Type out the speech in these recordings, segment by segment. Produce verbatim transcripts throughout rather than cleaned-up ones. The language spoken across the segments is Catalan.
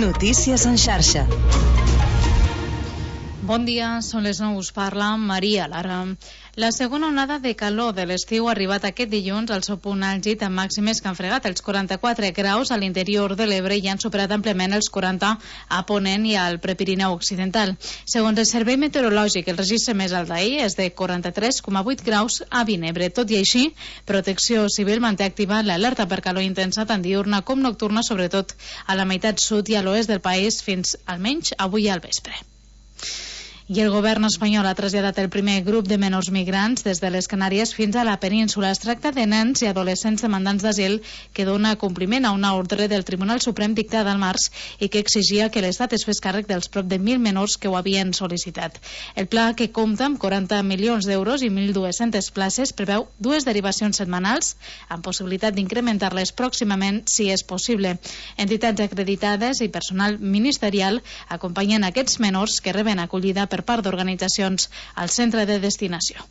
Notícies en xarxa. Bon dia, són les nou, us parla Maria Lara. La segona onada de calor de l'estiu ha arribat aquest dilluns al seu punt àlgid amb màximes que han fregat els quaranta-quatre graus a l'interior de l'Ebre i han superat àmpliament els quaranta a Ponent i al Prepirineu Occidental. Segons el Servei Meteorològic, el registre més alt d'ahir és de quaranta-tres coma vuit graus a Vinebre. Tot i així, Protecció Civil manté activa l'alerta per calor intensa tant diurna com nocturna, sobretot a la meitat sud i a l'oest del país fins almenys avui al vespre. I el govern espanyol ha traslladat el primer grup de menors migrants des de les Canàries fins a la península. Es tracta de nens i adolescents demandants d'asil que dona compliment a una ordre del Tribunal Suprem dictada al març i que exigia que l'Estat es fes càrrec dels prop de mil menors que ho havien sol·licitat. El pla, que compta amb quaranta milions d'euros i mil dues-centes places, preveu dues derivacions setmanals amb possibilitat d'incrementar-les pròximament si és possible. Entitats acreditades i personal ministerial acompanyen aquests menors que reben acollida per part d'organitzacions al centre de destinació.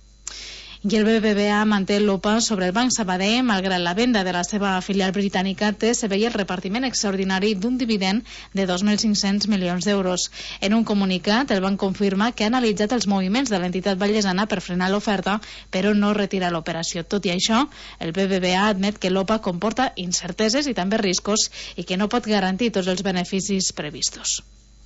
I el B B V A manté l'O P A sobre el Banc Sabadell, malgrat la venda de la seva filial britànica, té i el repartiment extraordinari d'un dividend de dos mil cinc-cents milions d'euros. En un comunicat, el banc confirma que ha analitzat els moviments de l'entitat vallesana per frenar l'oferta, però no retira l'operació. Tot i això, el B B V A admet que l'O P A comporta incerteses i també riscos i que no pot garantir tots els beneficis previstos.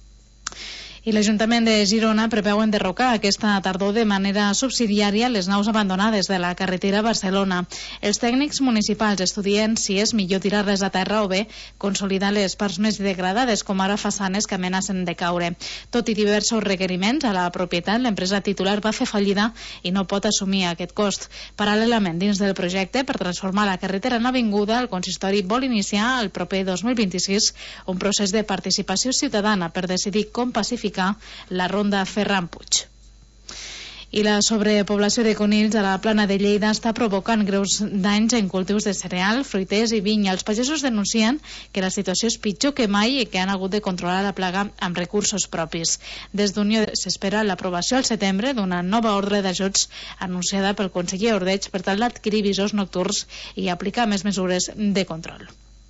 I l'Ajuntament de Girona preveu enderrocar aquesta tardor de manera subsidiària les naus abandonades de la carretera a Barcelona. Els tècnics municipals estudien si és millor tirar-les a terra o bé consolidar les parts més degradades, com ara façanes que amenacen de caure. Tot i diversos requeriments a la propietat, l'empresa titular va fer fallida i no pot assumir aquest cost. Paral·lelament, dins del projecte per transformar la carretera en avinguda, el consistori vol iniciar el proper dos mil vint-i-sis un procés de participació ciutadana per decidir com pacificar la ronda Ferran Puig. I la sobrepoblació de conills a la plana de Lleida està provocant greus danys en cultius de cereal, fruiters i vinya. Els pagesos denuncien que la situació és pitjor que mai i que han hagut de controlar la plaga amb recursos propis. Des d'Unió s'espera l'aprovació al setembre d'una nova ordre d'ajuts anunciada pel conseller Ordeig per tal d'adquirir visors nocturns i aplicar més mesures de control.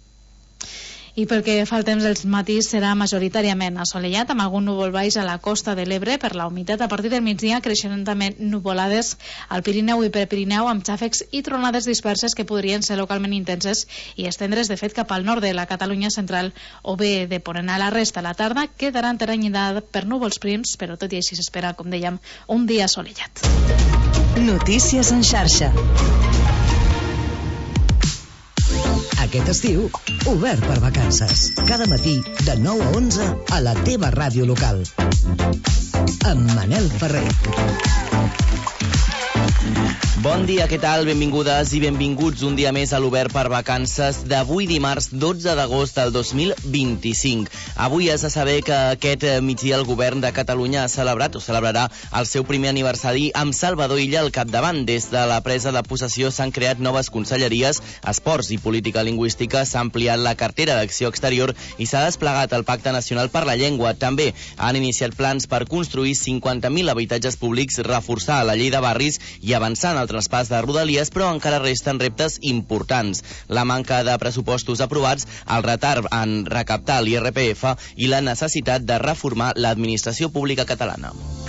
I perquè fa el temps dels matís serà majoritàriament assolellat amb algun núvol baix a la costa de l'Ebre. Per la humitat a partir del migdia creixeran també nuvolades al Pirineu i Prepirineu amb xàfecs i tronades disperses que podrien ser localment intenses i estendre's de fet cap al nord de la Catalunya central o bé de Ponent. A la resta, la tarda quedarà enteranyida per núvols prims, però tot i així s'espera, com dèiem, un dia assolellat. Notícies en xarxa. Aquest estiu, obert per vacances. Cada matí, de nou a onze, a la teva ràdio local. Amb Manel Ferrer. Bon dia, què tal? Benvingudes i benvinguts un dia més a l'Obert per Vacances d'avui dimarts dotze d'agost del dos mil vint-i-cinc. Avui has de saber que aquest migdia el govern de Catalunya ha celebrat o celebrarà el seu primer aniversari amb Salvador Illa al capdavant. Des de la presa de possessió s'han creat noves conselleries, esports i política lingüística, s'ha ampliat la cartera d'acció exterior i s'ha desplegat el Pacte Nacional per la Llengua. També han iniciat plans per construir cinquanta mil habitatges públics, reforçar la llei de barris i avançar en el traspàs de Rodalies, però encara resten reptes importants. La manca de pressupostos aprovats, el retard en recaptar l'I R P F i la necessitat de reformar l'administració pública catalana.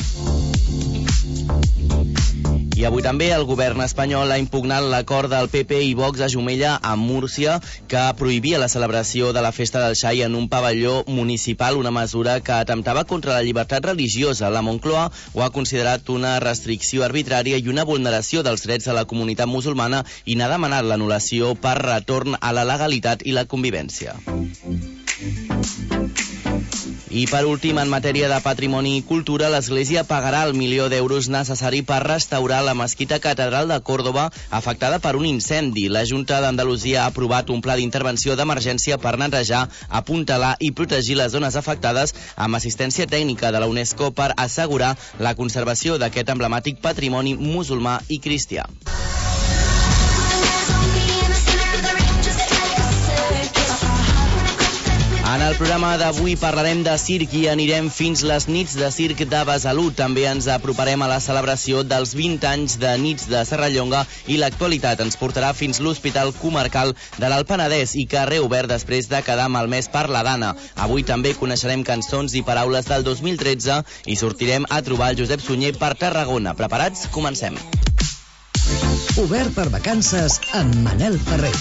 I avui també el govern espanyol ha impugnat l'acord del P P i Vox a Jumella, a Múrcia, que prohibia la celebració de la festa del xai en un pavelló municipal, una mesura que atemptava contra la llibertat religiosa. La Moncloa ho ha considerat una restricció arbitrària i una vulneració dels drets de la comunitat musulmana i n'ha demanat l'anul·lació per retorn a la legalitat i la convivència. I per últim, en matèria de patrimoni i cultura, l'Església pagarà el milió d'euros necessari per restaurar la mesquita catedral de Còrdova afectada per un incendi. La Junta d'Andalusia ha aprovat un pla d'intervenció d'emergència per netejar, apuntalar i protegir les zones afectades amb assistència tècnica de la UNESCO per assegurar la conservació d'aquest emblemàtic patrimoni musulmà i cristià. En el programa d'avui parlarem de circ i anirem fins les nits de circ de Besalú. També ens aproparem a la celebració dels vint anys de nits de Serrallonga i l'actualitat ens portarà fins l'Hospital Comarcal de l'Alt Penedès i que ha reobert després de quedar malmès per la Dana. Avui també coneixerem cançons i paraules del dos mil tretze i sortirem a trobar el Josep Sunyer per Tarragona. Preparats? Comencem. Obert per vacances amb Manel Ferrer.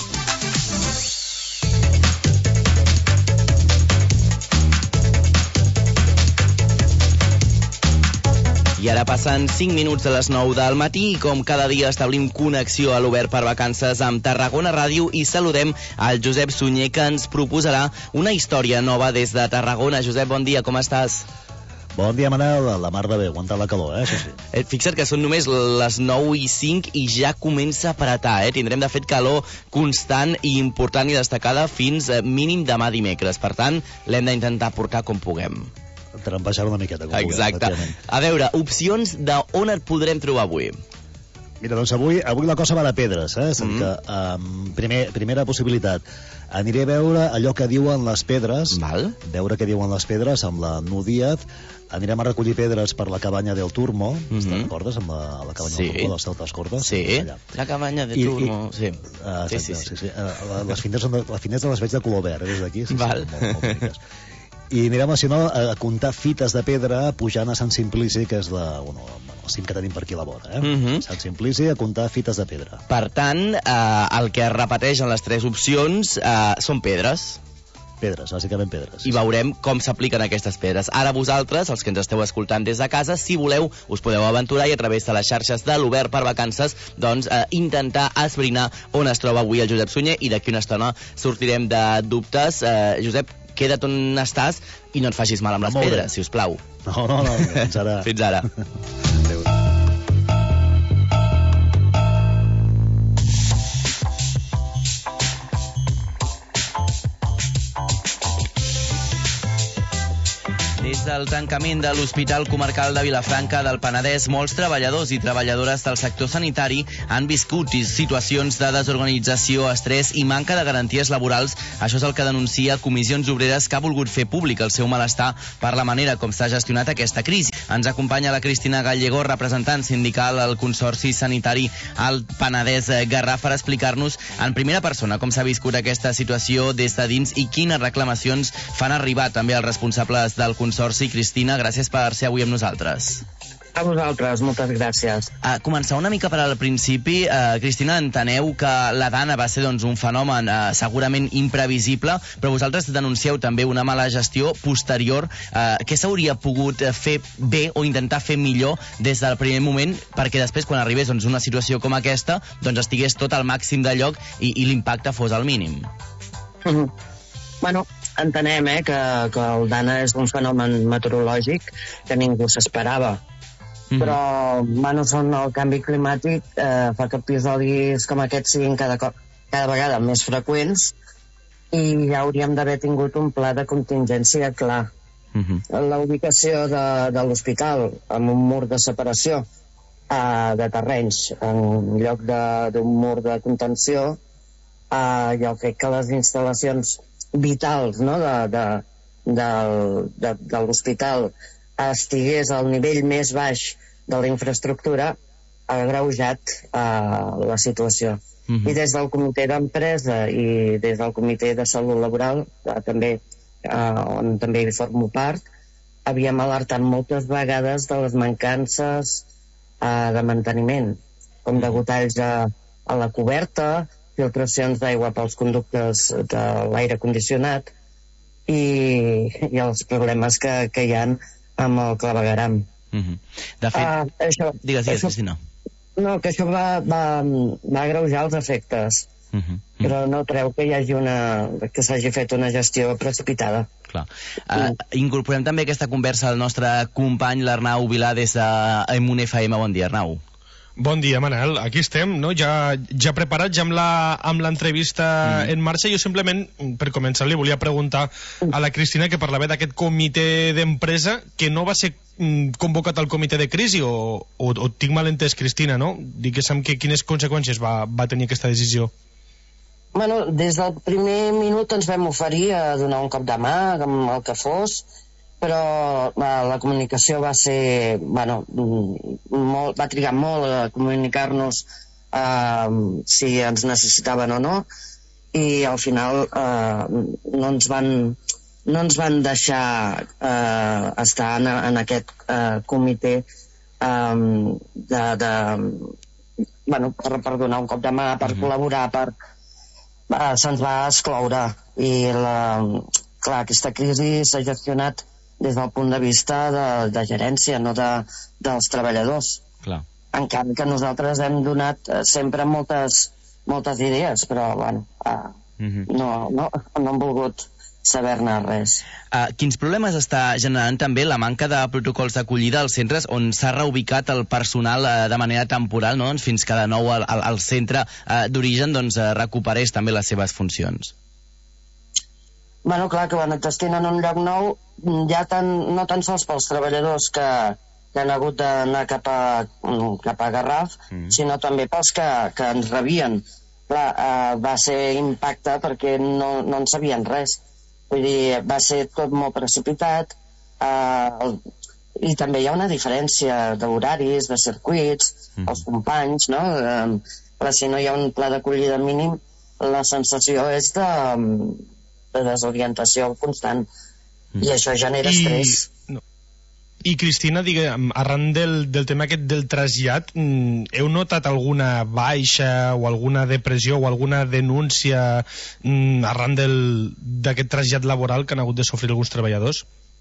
I ara passen cinc minuts a les nou del matí i com cada dia establim connexió a l'Obert per Vacances amb Tarragona Ràdio i saludem al Josep Sunyer que ens proposarà una història nova des de Tarragona. Josep, bon dia, com estàs? Bon dia, Manel. La mar de bé, aguantar la calor, eh? Això sí. Eh, fixa't que són només les nou i cinc i ja comença a apretar, eh? Tindrem, de fet, calor constant i important i destacada fins a mínim demà dimecres. Per tant, l'hem d'intentar portar com puguem. Trempejar una miqueta, com Exacte. puguem. A veure, opcions d'on et podrem trobar avui? Mira, doncs avui, avui la cosa va de pedres, eh? És a dir Mm. que, um, primer, primera possibilitat. Aniré a veure allò que diuen les pedres, Val. veure què diuen les pedres amb la Nu Díaz. Anirem a recollir pedres per la cabanya del Turmo, Mhm. te'n recordes? Amb la, la cabanya Sí. del Turmo, dels Celtes Cordes. Sí, Allà. la cabanya de I- Turmo, i- sí. Ah, Sí, exacte, sí, sí. sí, sí. Uh, les finestres, són de, les finestres les veig de color verd, eh, des d'aquí. Sí, Val. Sí, molt, molt boniques. I anirem, si no, a comptar fites de pedra pujant a Sant Simplici, que és la, bueno, el cim que tenim per aquí a la vora, eh? Mhm. Sant Simplici, a comptar fites de pedra. Per tant, eh, el que es repeteix en les tres opcions eh, són pedres. Pedres, bàsicament pedres. I veurem com s'apliquen aquestes pedres. Ara vosaltres, els que ens esteu escoltant des de casa, si voleu, us podeu aventurar i a través de les xarxes de l'Obert per Vacances doncs, eh, intentar esbrinar on es troba avui el Josep Sunyer i d'aquí una estona sortirem de dubtes. Eh, Josep, queda't on estàs i no et facis mal amb les Molt bé. pedres, si us plau. No, no, no, fins ara. Fins ara. Adéu. Des del tancament de l'Hospital Comarcal de Vilafranca del Penedès, molts treballadors i treballadores del sector sanitari han viscut situacions de desorganització, estrès i manca de garanties laborals. Això és el que denuncia Comissions Obreres, que ha volgut fer públic el seu malestar per la manera com s'ha gestionat aquesta crisi. Ens acompanya la Cristina Gallego, representant sindical al Consorci Sanitari al Penedès Garraf, per explicar-nos en primera persona com s'ha viscut aquesta situació des de dins i quines reclamacions fan arribar també els responsables del Consorci. Cristina, gràcies per ser avui amb nosaltres. A vosaltres, moltes gràcies. A començar una mica per al principi, eh, Cristina, enteneu que la Dana va ser doncs, un fenomen eh, segurament imprevisible, però vosaltres denuncieu també una mala gestió posterior. Eh, què s'hauria pogut fer bé o intentar fer millor des del primer moment perquè després, quan arribés doncs, una situació com aquesta, doncs estigués tot al màxim de lloc i, i l'impacte fos al mínim? Mm-hmm. Bueno, entenem eh, que, que el Dana és un fenomen meteorològic que ningú s'esperava. Mm-hmm. Però, bueno, són el canvi climàtic eh, fa que episodis com aquests siguin cada, cop, cada vegada més freqüents i ja hauríem d'haver tingut un pla de contingència clar. Mm-hmm. La ubicació de, de l'hospital amb un mur de separació eh, de terrenys en lloc d'un mur de contenció, eh, jo crec que les instal·lacions vitals, no, de, de, de, de, de l'hospital estigués al nivell més baix de la infraestructura, ha agreujat eh, la situació. Mm-hmm. I des del comitè d'empresa i des del comitè de salut laboral, eh, també, eh, on també hi formo part, havíem alertat moltes vegades de les mancances eh, de manteniment, com de gotalls a, a la coberta, filtracions d'aigua pels conductes de l'aire condicionat i, i els problemes que, que hi ha amb el clavegueram. Mm-hmm. De fet, Uh, això, digues, digues, això, Cristina. no, que això va, va, va agreujar els efectes, Mm-hmm. però no treu que hi hagi una, que s'hagi fet una gestió precipitada. Clar. Uh, incorporem també aquesta conversa al nostre company, l'Arnau Vilà, des de Emun F M. Bon dia, Arnau. Bon dia, Manel. Aquí estem, no? Ja, ja preparats, ja amb la, amb l'entrevista mm. en marxa. Jo simplement, per començar, li volia preguntar a la Cristina, que parlava d'aquest comitè d'empresa, que no va ser mm, convocat al comitè de crisi, o, o, o tinc mal entès, Cristina, no? Diguéssim que quines conseqüències va, va tenir aquesta decisió. Bueno, des del primer minut ens vam oferir a donar un cop de mà, amb el que fos, però eh, la comunicació va ser, bueno, molt, va trigar molt a comunicar-nos eh, si ens necessitaven o no, i al final eh, no ens van no ens van deixar eh, estar en, en aquest eh, comitè eh, de, de bueno, per, per donar un cop de mà, per mm-hmm. col·laborar, per eh, se'ns va excloure, i la, clar, aquesta crisi s'ha gestionat des del punt de vista de, de gerència, no de, dels treballadors. Clar. Encara que nosaltres hem donat eh, sempre moltes, moltes idees, però bueno, eh, mm-hmm. no, no, no han volgut saber-ne res. Uh, quins problemes està generant també la manca de protocols d'acollida als centres on s'ha reubicat el personal uh, de manera temporal, no? doncs, fins que de nou el, el, el centre uh, d'origen doncs, uh, recuperés també les seves funcions? Bueno, clar, que quan et destinen a un lloc nou, ja tan, no tan sols pels treballadors que, que han hagut d'anar cap a, cap a Garraf, mm. sinó també pels que, que ens rebien. Clar, eh, va ser impacte perquè no, no en sabien res. Vull dir, va ser tot molt precipitat, eh, i també hi ha una diferència d'horaris, de circuits, mm. els companys, no? Eh, però si no hi ha un pla d'acollida mínim, la sensació és de... de desorientació constant, mm. i això genera I, estrès. No. I Cristina, digue'm, arran del, del tema aquest del trasllat, heu notat alguna baixa o alguna depressió o alguna denúncia arran d'aquest trasllat laboral que han hagut de sofrir alguns treballadors?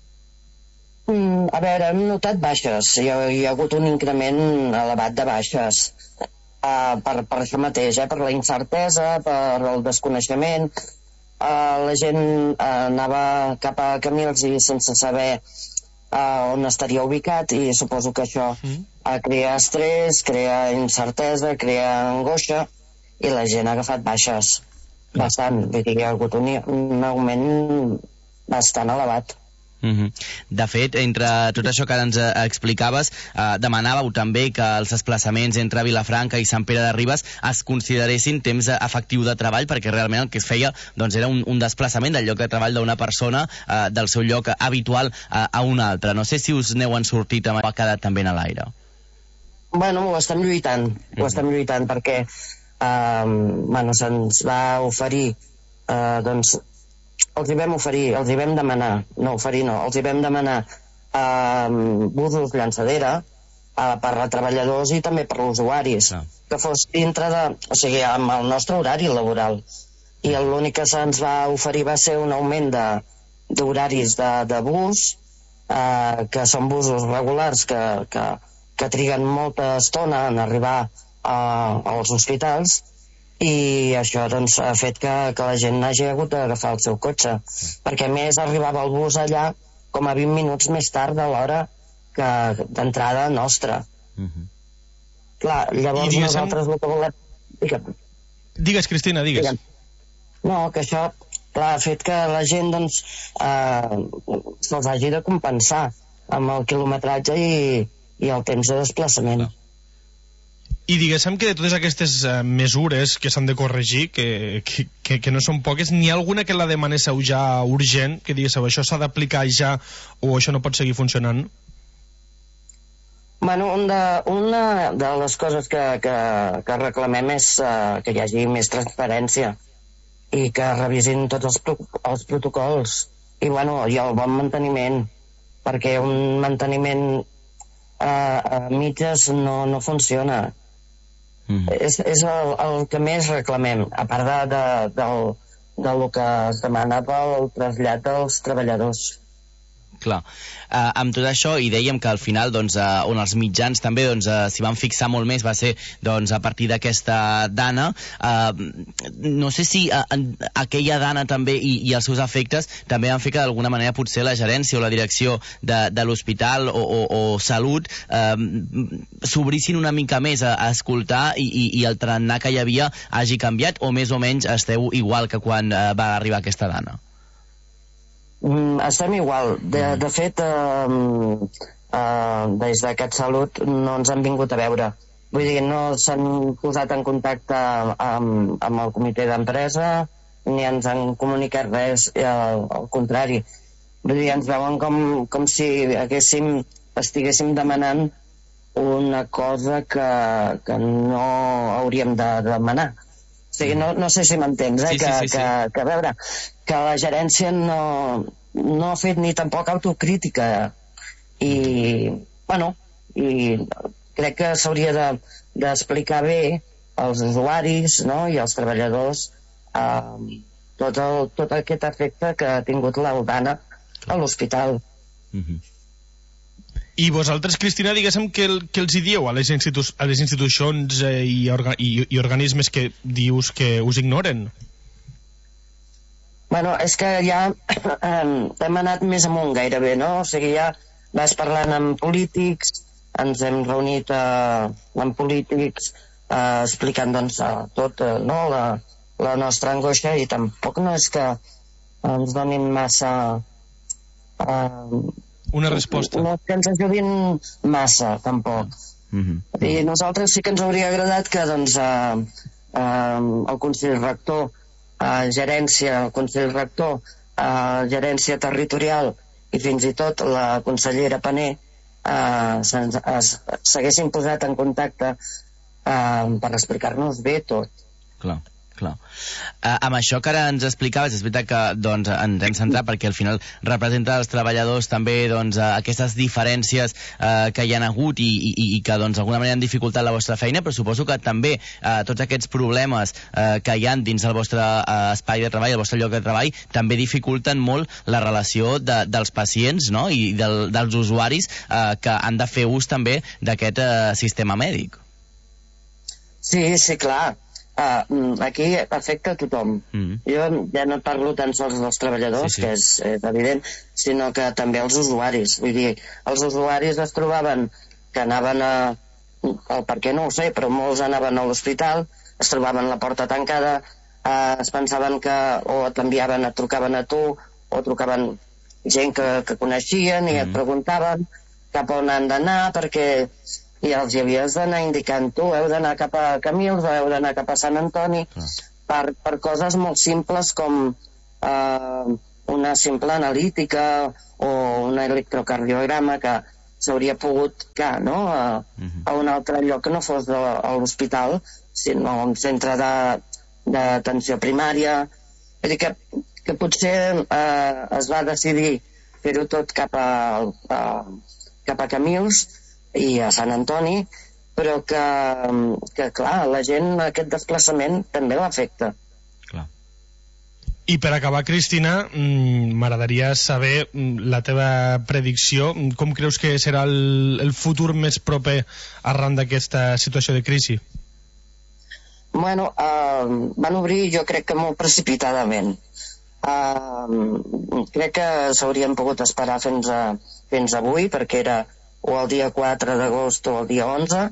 Mm, a veure, hem notat baixes, hi ha, hi ha hagut un increment elevat de baixes, uh, per, per això mateix, eh? per la incertesa, per el desconeixement. Uh, la gent uh, anava cap a camins i sense saber uh, on estaria ubicat, i suposo que això mm. uh, crea estrès, crea incertesa, crea angoixa, i la gent ha agafat baixes mm. bastant, vull dir, hi ha hagut un, un augment bastant elevat. Mm-hmm. De fet, entre tot això que ens eh, explicaves, eh, demanàveu també que els desplaçaments entre Vilafranca i Sant Pere de Ribes es consideressin temps efectiu de treball, perquè realment el que es feia doncs, era un, un desplaçament del lloc de treball d'una persona eh, del seu lloc habitual eh, a un altre. No sé si us n'heu en sortit o ha quedat també en l'aire. Bueno, ho estem lluitant, mm-hmm. ho estem lluitant perquè eh, bueno, se'ns va oferir eh, doncs els hi vam oferir, els hi vam demanar, no oferir no, els hi vam demanar eh, busos llançadera eh, per a treballadors i també per a usuaris, ah. que fos dintre de, o sigui, amb el nostre horari laboral. I l'únic que se'ns va oferir va ser un augment d'horaris de, de, de bus, eh, que són busos regulars que, que, que triguen molta estona en arribar eh, als hospitals, i això doncs, ha fet que, que la gent hagi hagut d'agafar el seu cotxe, perquè a més arribava el bus allà com a vint minuts més tard de l'hora que d'entrada nostra. Mm-hmm. Clar, llavors digues, nosaltres el que volem... Digue'm. Digues, Cristina, digues. Digue'm. No, que això clar, ha fet que la gent doncs, eh, se'ls hagi de compensar amb el quilometratge i, i el temps de desplaçament. Clar. I diguéssim que de totes aquestes uh, mesures que s'han de corregir, que, que, que no són poques, n'hi ha alguna que la demanesseu ja urgent, que diguéssiu això s'ha d'aplicar ja o això no pot seguir funcionant? Bueno, un de, una de les coses que, que, que reclamem és uh, que hi hagi més transparència i que revisin tots els, pro els protocols i, bueno, i el bon manteniment, perquè un manteniment uh, a mitges no, no funciona. Mm. És, és el, el que més reclamem, a part de, de, del, del que es demana pel trasllat dels treballadors. Clar. Uh, amb tot això, i dèiem que al final doncs, uh, on els mitjans també doncs, uh, s'hi van fixar molt més va ser doncs, a partir d'aquesta dana. Uh, no sé si uh, aquella dana també i, i els seus efectes també van fer que d'alguna manera potser la gerència o la direcció de, de l'hospital o, o, o salut uh, s'obrissin una mica més a, a escoltar i, i, i el tarannà que hi havia hagi canviat, o més o menys esteu igual que quan uh, va arribar aquesta dana? Mm, estem igual. De, mm. de fet, eh, eh, des d'aquest Salut no ens han vingut a veure. Vull dir, no s'han posat en contacte amb, amb el comitè d'empresa, ni ens han comunicat res, al, al contrari. Vull dir, ens veuen com, com si haguéssim, estiguéssim demanant una cosa que, que no hauríem de demanar. O sigui, no, no sé si m'entens, eh? Sí, sí, que, sí, sí. que, que, a veure, que la gerència no, no ha fet ni tampoc autocrítica. I, bueno, i crec que s'hauria de, d'explicar bé als usuaris, no?, i als treballadors eh, tot, el, tot aquest efecte que ha tingut l'Aldana a l'hospital. Mhm. I vosaltres, Cristina, diguéssim, que, el, que els hi dieu a les, institu a les institucions eh, i, orga i, i organismes que dius que us ignoren? Bueno, és que ja eh, hem anat més amunt gairebé, no? O sigui, ja vas parlant amb polítics, ens hem reunit eh, amb polítics eh, explicant, doncs, eh, tot, eh, no?, la, la nostra angoixa, i tampoc no és que ens donin massa... Eh, Una resposta. No és que ens ajudin massa, tampoc. Mm-hmm. I nosaltres sí que ens hauria agradat que, doncs, eh, eh, el Consell Rector, eh, gerència, el Consell Rector, eh, gerència territorial i fins i tot la consellera Paner eh, s'haguessin posat en contacte eh, per explicar-nos bé tot. Clar. Clar. Uh, amb això que ara ens explicaves, és veritat que doncs, ens hem centrat perquè al final representa els treballadors també doncs, uh, aquestes diferències uh, que hi ha hagut i, i, i que doncs, d'alguna manera han dificultat la vostra feina, però suposo que també uh, tots aquests problemes uh, que hi ha dins el vostre uh, espai de treball, el vostre lloc de treball, també dificulten molt la relació de, dels pacients, no?, i del, dels usuaris uh, que han de fer ús també d'aquest uh, sistema mèdic. Sí, sí, clar. Uh, aquí afecta a tothom. Mm. Jo ja no parlo tan sols dels treballadors, sí, sí. que és, és evident, sinó que també els usuaris. Vull dir, els usuaris es trobaven que anaven a... el per què no ho sé, però molts anaven a l'hospital, es trobaven la porta tancada, uh, es pensaven que o t'enviaven, et trucaven a tu, o trucaven gent que, que coneixien i mm. et preguntaven cap on han d'anar, perquè... i els hi havies d'anar indicant tu, heu d'anar cap a Camils o heu d'anar cap a Sant Antoni, ah. per, per coses molt simples com eh, una simple analítica o un electrocardiograma que s'hauria pogut que, no? a, uh -huh. a un altre lloc que no fos de, a l'hospital, sinó un centre d'atenció primària. Vull dir que, que potser eh, es va decidir fer-ho tot cap a, a, cap a Camils i a Sant Antoni, però que, que clar, la gent aquest desplaçament també l'afecta. Clar. I per acabar, Cristina, m'agradaria saber la teva predicció. Com creus que serà el, el futur més proper arran d'aquesta situació de crisi? Bueno, uh, van obrir, jo crec que molt precipitadament. Uh, crec que s'haurien pogut esperar fins, a, fins avui, perquè era o el dia quatre d'agost o el dia onze,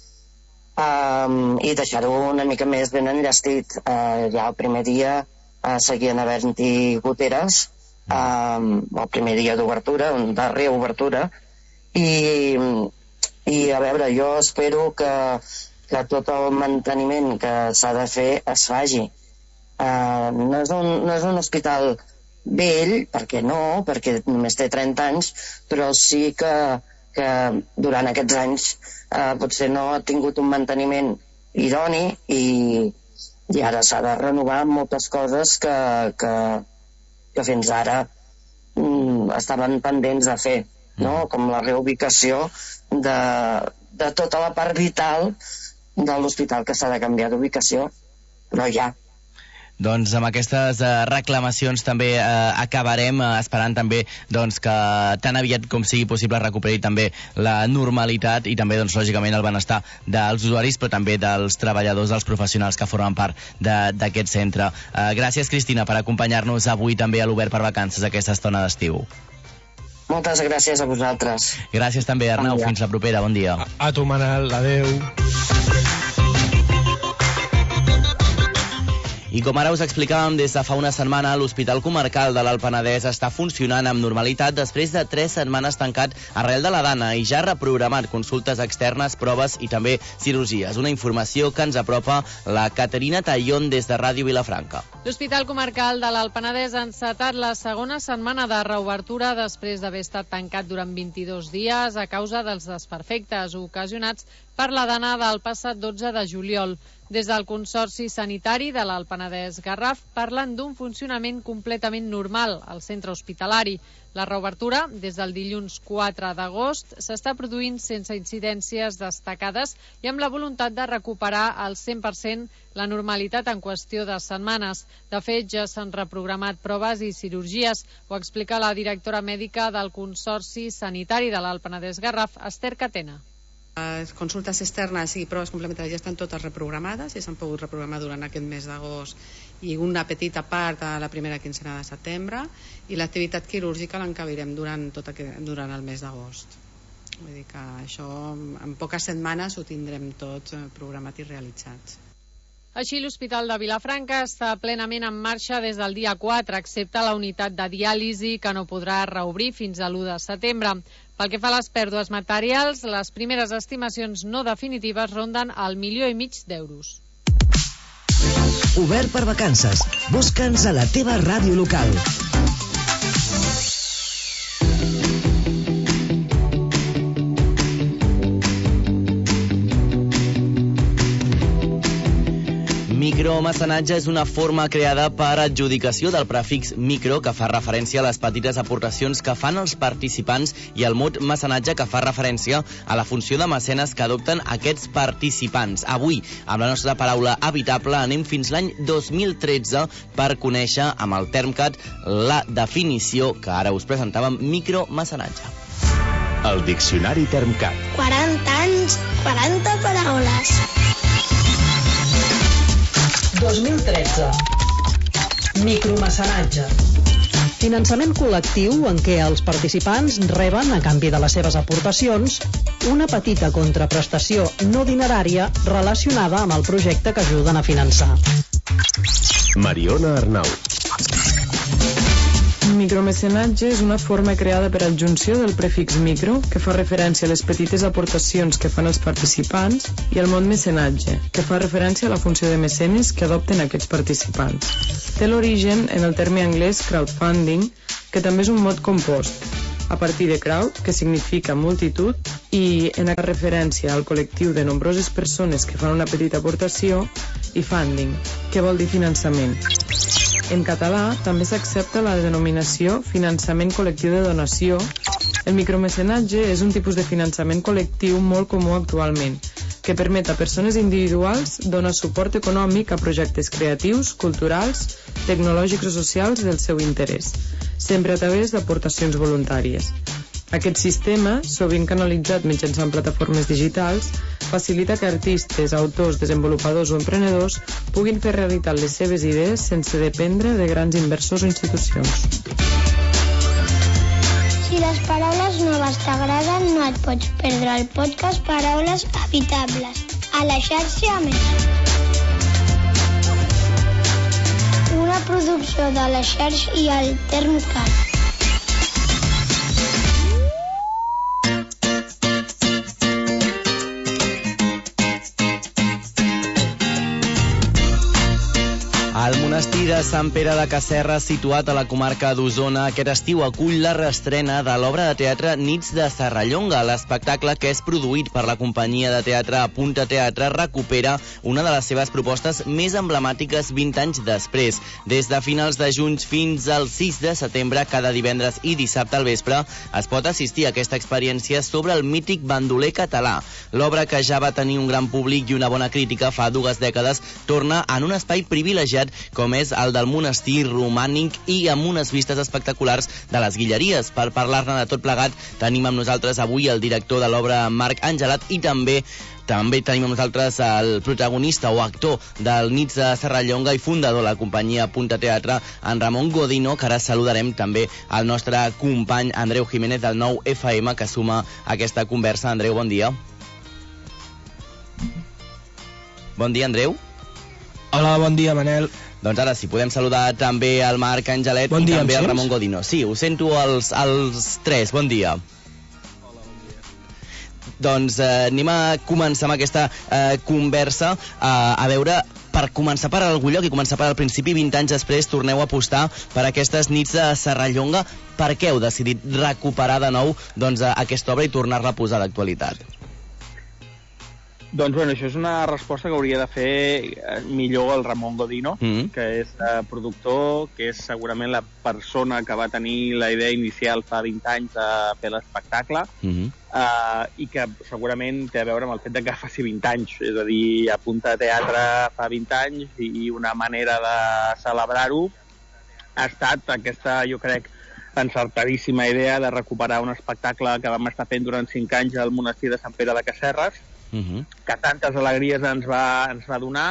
um, i deixar-ho una mica més ben enllestit. Uh, ja el primer dia uh, seguien havent-hi goteres, um, el primer dia d'obertura, de reobertura, i, i a veure, jo espero que, que tot el manteniment que s'ha de fer es faci. Uh, no, és un, no és un hospital vell, perquè no, perquè només té trenta anys, però sí que que durant aquests anys eh, potser no ha tingut un manteniment idoni i, i ara s'ha de renovar moltes coses que, que, que fins ara mm, estaven pendents de fer, no? Com la reubicació de, de tota la part vital de l'hospital, que s'ha de canviar d'ubicació, però ja. Doncs amb aquestes eh, reclamacions també eh, acabarem, eh, esperant també doncs, que tan aviat com sigui possible recuperi també la normalitat i també, doncs, lògicament, el benestar dels usuaris, però també dels treballadors, dels professionals que formen part d'aquest centre. Eh, gràcies, Cristina, per acompanyar-nos avui també a l'Obert per Vacances, aquesta estona d'estiu. Moltes gràcies a vosaltres. Gràcies també, Arnau. Fins la propera. Bon dia. A, a tu, Manel. Adéu. I com ara us explicàvem des de fa una setmana, l'Hospital Comarcal de l'Alt Penedès està funcionant amb normalitat després de tres setmanes tancat arrel de la Dana i ja ha reprogramat consultes externes, proves i també cirurgies. Una informació que ens apropa la Caterina Tallón des de Ràdio Vilafranca. L'Hospital Comarcal de l'Alt Penedès ha encetat la segona setmana de reobertura després d'haver estat tancat durant vint-i-dos dies a causa dels desperfectes ocasionats per la Dana del passat dotze de juliol. Des del Consorci Sanitari de l'Alt Penedès Garraf parlen d'un funcionament completament normal al centre hospitalari. La reobertura, des del dilluns quatre d'agost, s'està produint sense incidències destacades i amb la voluntat de recuperar al cent per cent la normalitat en qüestió de setmanes. De fet, ja s'han reprogramat proves i cirurgies. Ho explica la directora mèdica del Consorci Sanitari de l'Alt Penedès Garraf, Esther Catena. Les consultes externes i proves complementàries ja estan totes reprogramades i s'han pogut reprogramar durant aquest mes d'agost i una petita part a la primera quincena de setembre, i l'activitat quirúrgica l'encabirem durant, tot aquest, durant el mes d'agost. Vull dir que això en poques setmanes ho tindrem tot programat i realitzat. Així, l'Hospital de Vilafranca està plenament en marxa des del dia quatre, excepte la unitat de diàlisi, que no podrà reobrir fins a l'u de setembre. Pel que fa a les pèrdues materials, les primeres estimacions no definitives ronden el milió i mig d'euros. Obert per vacances. Busca'ns a la teva ràdio local. Micromecenatge és una forma creada per adjudicació del prefix micro, que fa referència a les petites aportacions que fan els participants, i el mot mecenatge, que fa referència a la funció de mecenes que adopten aquests participants. Avui, amb la nostra paraula habitable, anem fins l'any dos mil tretze per conèixer amb el Termcat la definició que ara us presentàvem, micromecenatge. El diccionari Termcat. quaranta anys, quaranta paraules. dos mil tretze. Micromecenatge. Finançament col·lectiu en què els participants reben, a canvi de les seves aportacions, una petita contraprestació no dinerària relacionada amb el projecte que ajuden a finançar. Mariona Arnau. Micromecenatge és una forma creada per adjunció del prefix micro, que fa referència a les petites aportacions que fan els participants, i el mot mecenatge, que fa referència a la funció de mecenes que adopten aquests participants. Té l'origen en el terme anglès crowdfunding, que també és un mot compost, a partir de crowd, que significa multitud, i en aquesta referència al col·lectiu de nombroses persones que fan una petita aportació, i funding, que vol dir finançament. En català també s'accepta la denominació finançament col·lectiu de donació. El micromecenatge és un tipus de finançament col·lectiu molt comú actualment, que permet a persones individuals donar suport econòmic a projectes creatius, culturals, tecnològics o socials del seu interès, sempre a través d'aportacions voluntàries. Aquest sistema, sovint canalitzat mitjançant plataformes digitals, facilita que artistes, autors, desenvolupadors o emprenedors puguin fer realitat les seves idees sense dependre de grans inversors o institucions. Si les paraules noves t'agraden, no et pots perdre el podcast Paraules Habitables, a la xarxa Més. Una producció de la xarxa i el Termcat. El monestir de Sant Pere de Casserres, situat a la comarca d'Osona, aquest estiu acull la reestrena de l'obra de teatre Nits de Serrallonga. L'espectacle, que és produït per la companyia de teatre Punta Teatre, recupera una de les seves propostes més emblemàtiques vint anys després. Des de finals de juny fins al sis de setembre, cada divendres i dissabte al vespre, es pot assistir a aquesta experiència sobre el mític bandoler català. L'obra, que ja va tenir un gran públic i una bona crítica fa dues dècades, torna en un espai privilegiat com és el del monestir romànic i amb unes vistes espectaculars de les Guilleries. Per parlar-ne de tot plegat tenim amb nosaltres avui el director de l'obra, Marc Angelat, i també també tenim amb nosaltres el protagonista o actor del Nits de Serrallonga i fundador de la companyia Punta Teatre, en Ramon Godino, que ara saludarem també el nostre company Andreu Jiménez del nou F M, que suma aquesta conversa. Andreu, bon dia. Bon dia, Andreu. Hola, bon dia, Manel. Doncs ara sí, podem saludar també al Marc Angelet bon i dia, també al Ramon Godino. Sí, us sento els, els tres. Bon dia. Doncs eh, anem a començar amb aquesta eh, conversa, eh, a veure, per començar per algun lloc i començar per al principi, vint anys després torneu a apostar per aquestes nits de Serrallonga. Per què heu decidit recuperar de nou doncs, aquesta obra i tornar-la a posar d'actualitat? Doncs bueno, això és una resposta que hauria de fer millor el Ramon Godino, mm. que és eh, productor, que és segurament la persona que va tenir la idea inicial fa vint anys de fer l'espectacle, mm-hmm. eh, i que segurament té a veure amb el fet de que faci vint anys, és a dir, a Punta de Teatre fa vint anys, i una manera de celebrar-ho ha estat aquesta, jo crec, encertadíssima idea de recuperar un espectacle que vam estar fent durant cinc anys al monestir de Sant Pere de Casserres, Uh-huh. que tantes alegries ens va, ens va donar,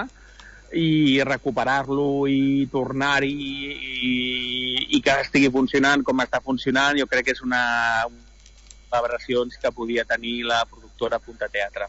i recuperar-lo i tornar-hi i, i que estigui funcionant com està funcionant, jo crec que és una celebracions que podia tenir la productora Punta Teatre.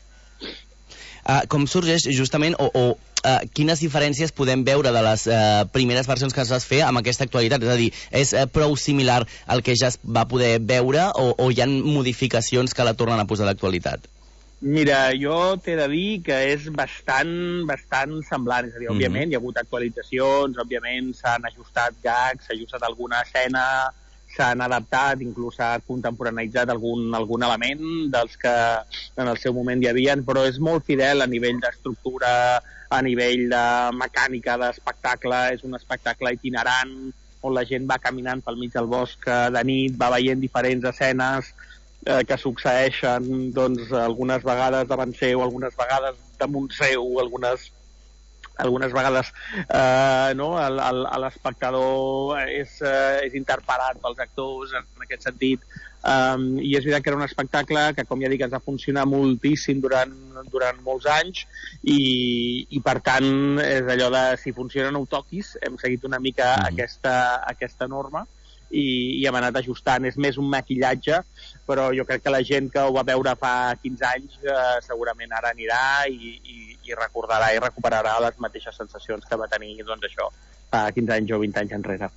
Uh, com sorgeix justament, o, o uh, quines diferències podem veure de les uh, primeres versions que es va fer amb aquesta actualitat? És a dir, és uh, prou similar al que ja es va poder veure, o, o hi ha modificacions que la tornen a posar a l'actualitat? Mira, jo t'he de dir que és bastant, bastant semblant. És a dir, mm-hmm. òbviament, hi ha hagut actualitzacions, òbviament s'han ajustat gags, s'ha ajustat alguna escena, s'han adaptat, inclús s'ha contemporaneitzat algun, algun element dels que en el seu moment hi havia, però és molt fidel a nivell d'estructura, a nivell de mecànica d'espectacle. És un espectacle itinerant on la gent va caminant pel mig del bosc de nit, va veient diferents escenes que succeeixen, doncs, algunes vegades davant seu, algunes vegades damunt seu, algunes, algunes vegades eh, no? l'espectador és, eh, és interpelat pels actors en aquest sentit. Um, i és veritat que era un espectacle que, com ja dic, ens va funcionar moltíssim durant, durant molts anys, i, i per tant és allò de si funciona no ho toquis. Hem seguit una mica mm. aquesta, aquesta norma i, i hem anat ajustant. És més un maquillatge, però jo crec que la gent que ho va veure fa quinze anys eh, segurament ara anirà i, i, i recordarà i recuperarà les mateixes sensacions que va tenir, doncs, això, fa quinze anys o vint anys enrere.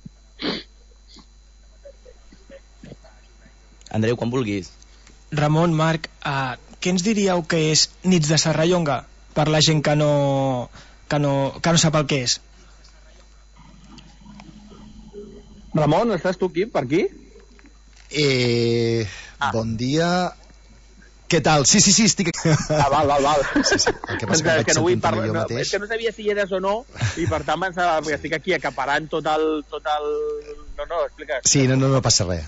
Andreu, quan vulguis. Ramon, Marc, uh, què ens diríeu que és Nits de Serrallonga per la gent que no, que no, que no sap el que és? Ramon, estàs tu aquí, per aquí? Eh, ah. Bon dia. Què tal? Sí, sí, sí, estic aquí. Ah, val, val, val. Sí, sí. El que passa és que, que no vull parlar, no, és que no sabia si hi eres o no, i per tant pensava, perquè estic aquí acaparant tot el... Tot el... No, no, explica. Sí, no, no, no passa res.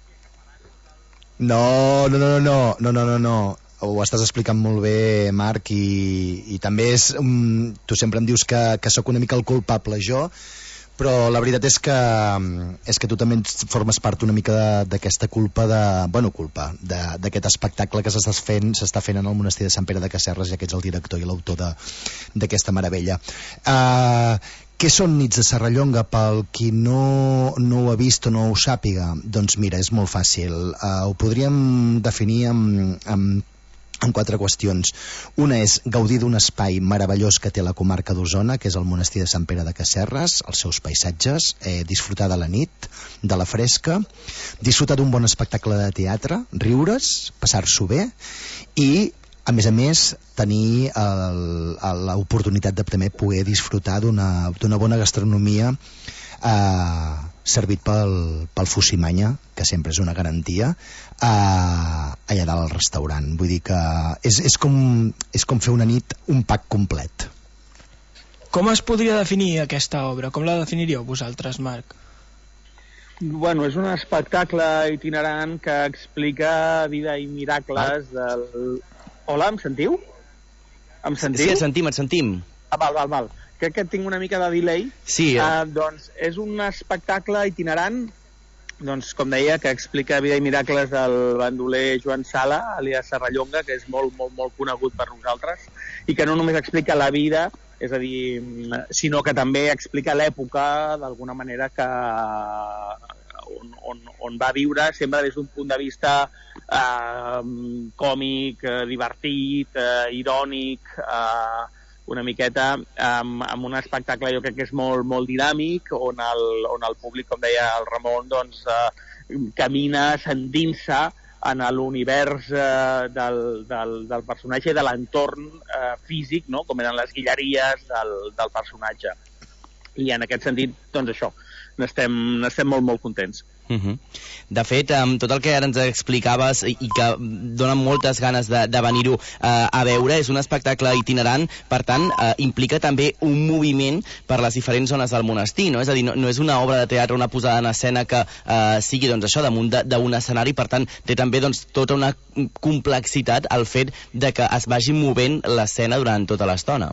No, no, no, no, no, no, no, no. Ho estàs explicant molt bé, Marc, i, i també és... Um, tu sempre em dius que, que sóc una mica el culpable, jo, però la veritat és que és que tu també formes part una mica d'aquesta culpa de, bueno, culpa d'aquest espectacle que s'està fent s'està fent en el monestir de Sant Pere de Casserres, ja que ets el director i l'autor d'aquesta meravella. Uh, què són Nits de Serrallonga pel qui no, no ho ha vist o no ho sàpiga? Doncs mira, és molt fàcil. Uh, ho podríem definir amb, amb en quatre qüestions. Una és gaudir d'un espai meravellós que té la comarca d'Osona, que és el monestir de Sant Pere de Casserres, els seus paisatges, eh, disfrutar de la nit, de la fresca, disfrutar d'un bon espectacle de teatre, riure's, passar-s'ho bé, i a més a més tenir l'oportunitat de també poder disfrutar d'una d'una bona gastronomia eh, servit pel, pel Fusimanya, que sempre és una garantia, eh, allà dalt al restaurant. Vull dir que és, és, com, és com fer una nit un pack complet. Com es podria definir aquesta obra? Com la definiríeu vosaltres, Marc? Bueno, és un espectacle itinerant que explica vida i miracles del... Hola, em sentiu? Em sentiu? Sí, et sentim, et sentim. Ah, val, val, val. Crec que tinc una mica de delay. Sí. Uh, doncs és un espectacle itinerant, doncs, com deia, que explica vida i miracles del bandoler Joan Sala, alias Serrallonga, que és molt, molt, molt conegut per nosaltres, i que no només explica la vida, és a dir, sinó que també explica l'època, d'alguna manera, que on, on, on va viure, sempre des d'un punt de vista eh, còmic, eh, divertit, eh, irònic, eh, una miqueta amb, amb un espectacle jo crec que és molt, molt dinàmic, on el, on el públic, com deia el Ramon, doncs, eh, camina, s'endinsa en l'univers eh, del, del, del personatge i de l'entorn eh, físic, no? Com eren les guilleries del, del personatge. I en aquest sentit, doncs això, n'estem, n'estem molt, molt contents. Uh -huh. De fet, amb tot el que ara ens explicaves i, i que dona moltes ganes de, de venir-ho eh, a veure, és un espectacle itinerant, per tant, eh, implica també un moviment per les diferents zones del monestir, no? És a dir, no, no és una obra de teatre, una posada en escena que eh, sigui doncs, això damunt d'un escenari, per tant, té també doncs, tota una complexitat el fet de que es vagi movent l'escena durant tota l'estona.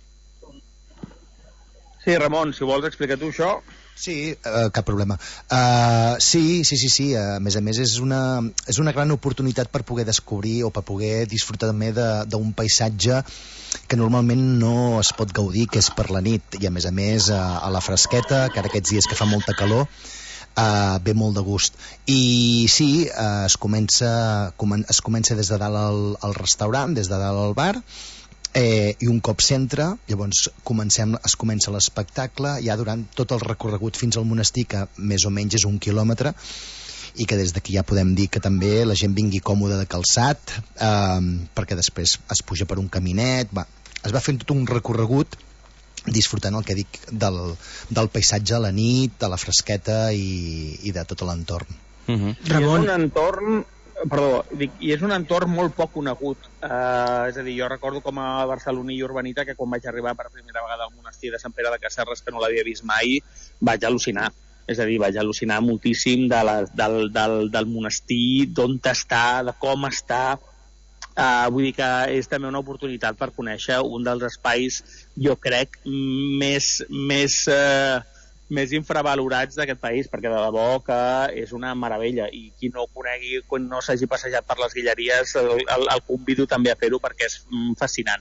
Sí, Ramon, si vols explicar tu això... Sí, uh, cap problema. Uh, sí, sí, sí, sí. Uh, a més a més és una, és una gran oportunitat per poder descobrir o per poder disfrutar també d'un paisatge que normalment no es pot gaudir, que és per la nit. I a més a més uh, a la fresqueta, que ara aquests dies que fa molta calor, uh, ve molt de gust. I sí, uh, es, comença, comen es comença des de dalt al, al restaurant, des de dalt al bar, Eh, i un cop s'entra, llavors comencem, es comença l'espectacle ja durant tot el recorregut fins al monestir, que més o menys és un quilòmetre, i que des d'aquí ja podem dir que també la gent vingui còmode de calçat, eh, perquè després es puja per un caminet, va, es va fent tot un recorregut disfrutant el que dic del, del paisatge a la nit, de la fresqueta i, i de tot l'entorn. Uh-huh. Ramon... És un entorn... Perdó, dic, i és un entorn molt poc conegut. Uh, és a dir, jo recordo com a barceloní i urbanita que quan vaig arribar per primera vegada al monestir de Sant Pere de Casserres, que no l'havia vist mai, vaig al·lucinar. És a dir, vaig al·lucinar moltíssim de la, del, del, del monestir, d'on està, de com està. Uh, vull dir que és també una oportunitat per conèixer un dels espais, jo crec, més... més uh, més infravalorats d'aquest país, perquè de debò que és una meravella, i qui no ho conegui, quan no s'hagi passejat per les guilleries, el, el, el convido també a fer-ho perquè és mm, fascinant.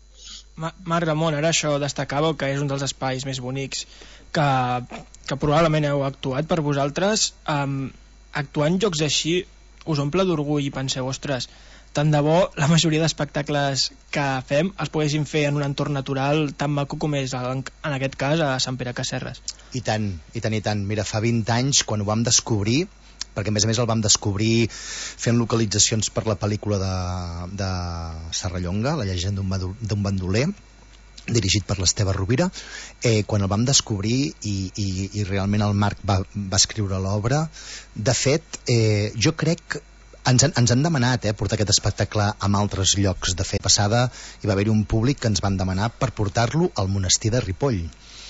Marc, Ramon, ara això destacava que és un dels espais més bonics que, que probablement heu actuat per vosaltres. Um, actuar en llocs així us omple d'orgull i penseu, ostres, tant de bo la majoria d'espectacles que fem els poguéssim fer en un entorn natural tan maco com és, en, en aquest cas, a Sant Pere Casserres. I tant, i tant, i tant. Mira, fa vint anys, quan ho vam descobrir, perquè a més a més el vam descobrir fent localitzacions per la pel·lícula de, de Serrallonga, La llegenda d'un bandoler, dirigit per l'Esteve Rovira, eh, quan el vam descobrir i, i, i realment el Marc va, va escriure l'obra. De fet, eh, jo crec que Ens han, ens han demanat eh, portar aquest espectacle a altres llocs. De fet, passada hi va haver-hi un públic que ens van demanar per portar-lo al monestir de Ripoll.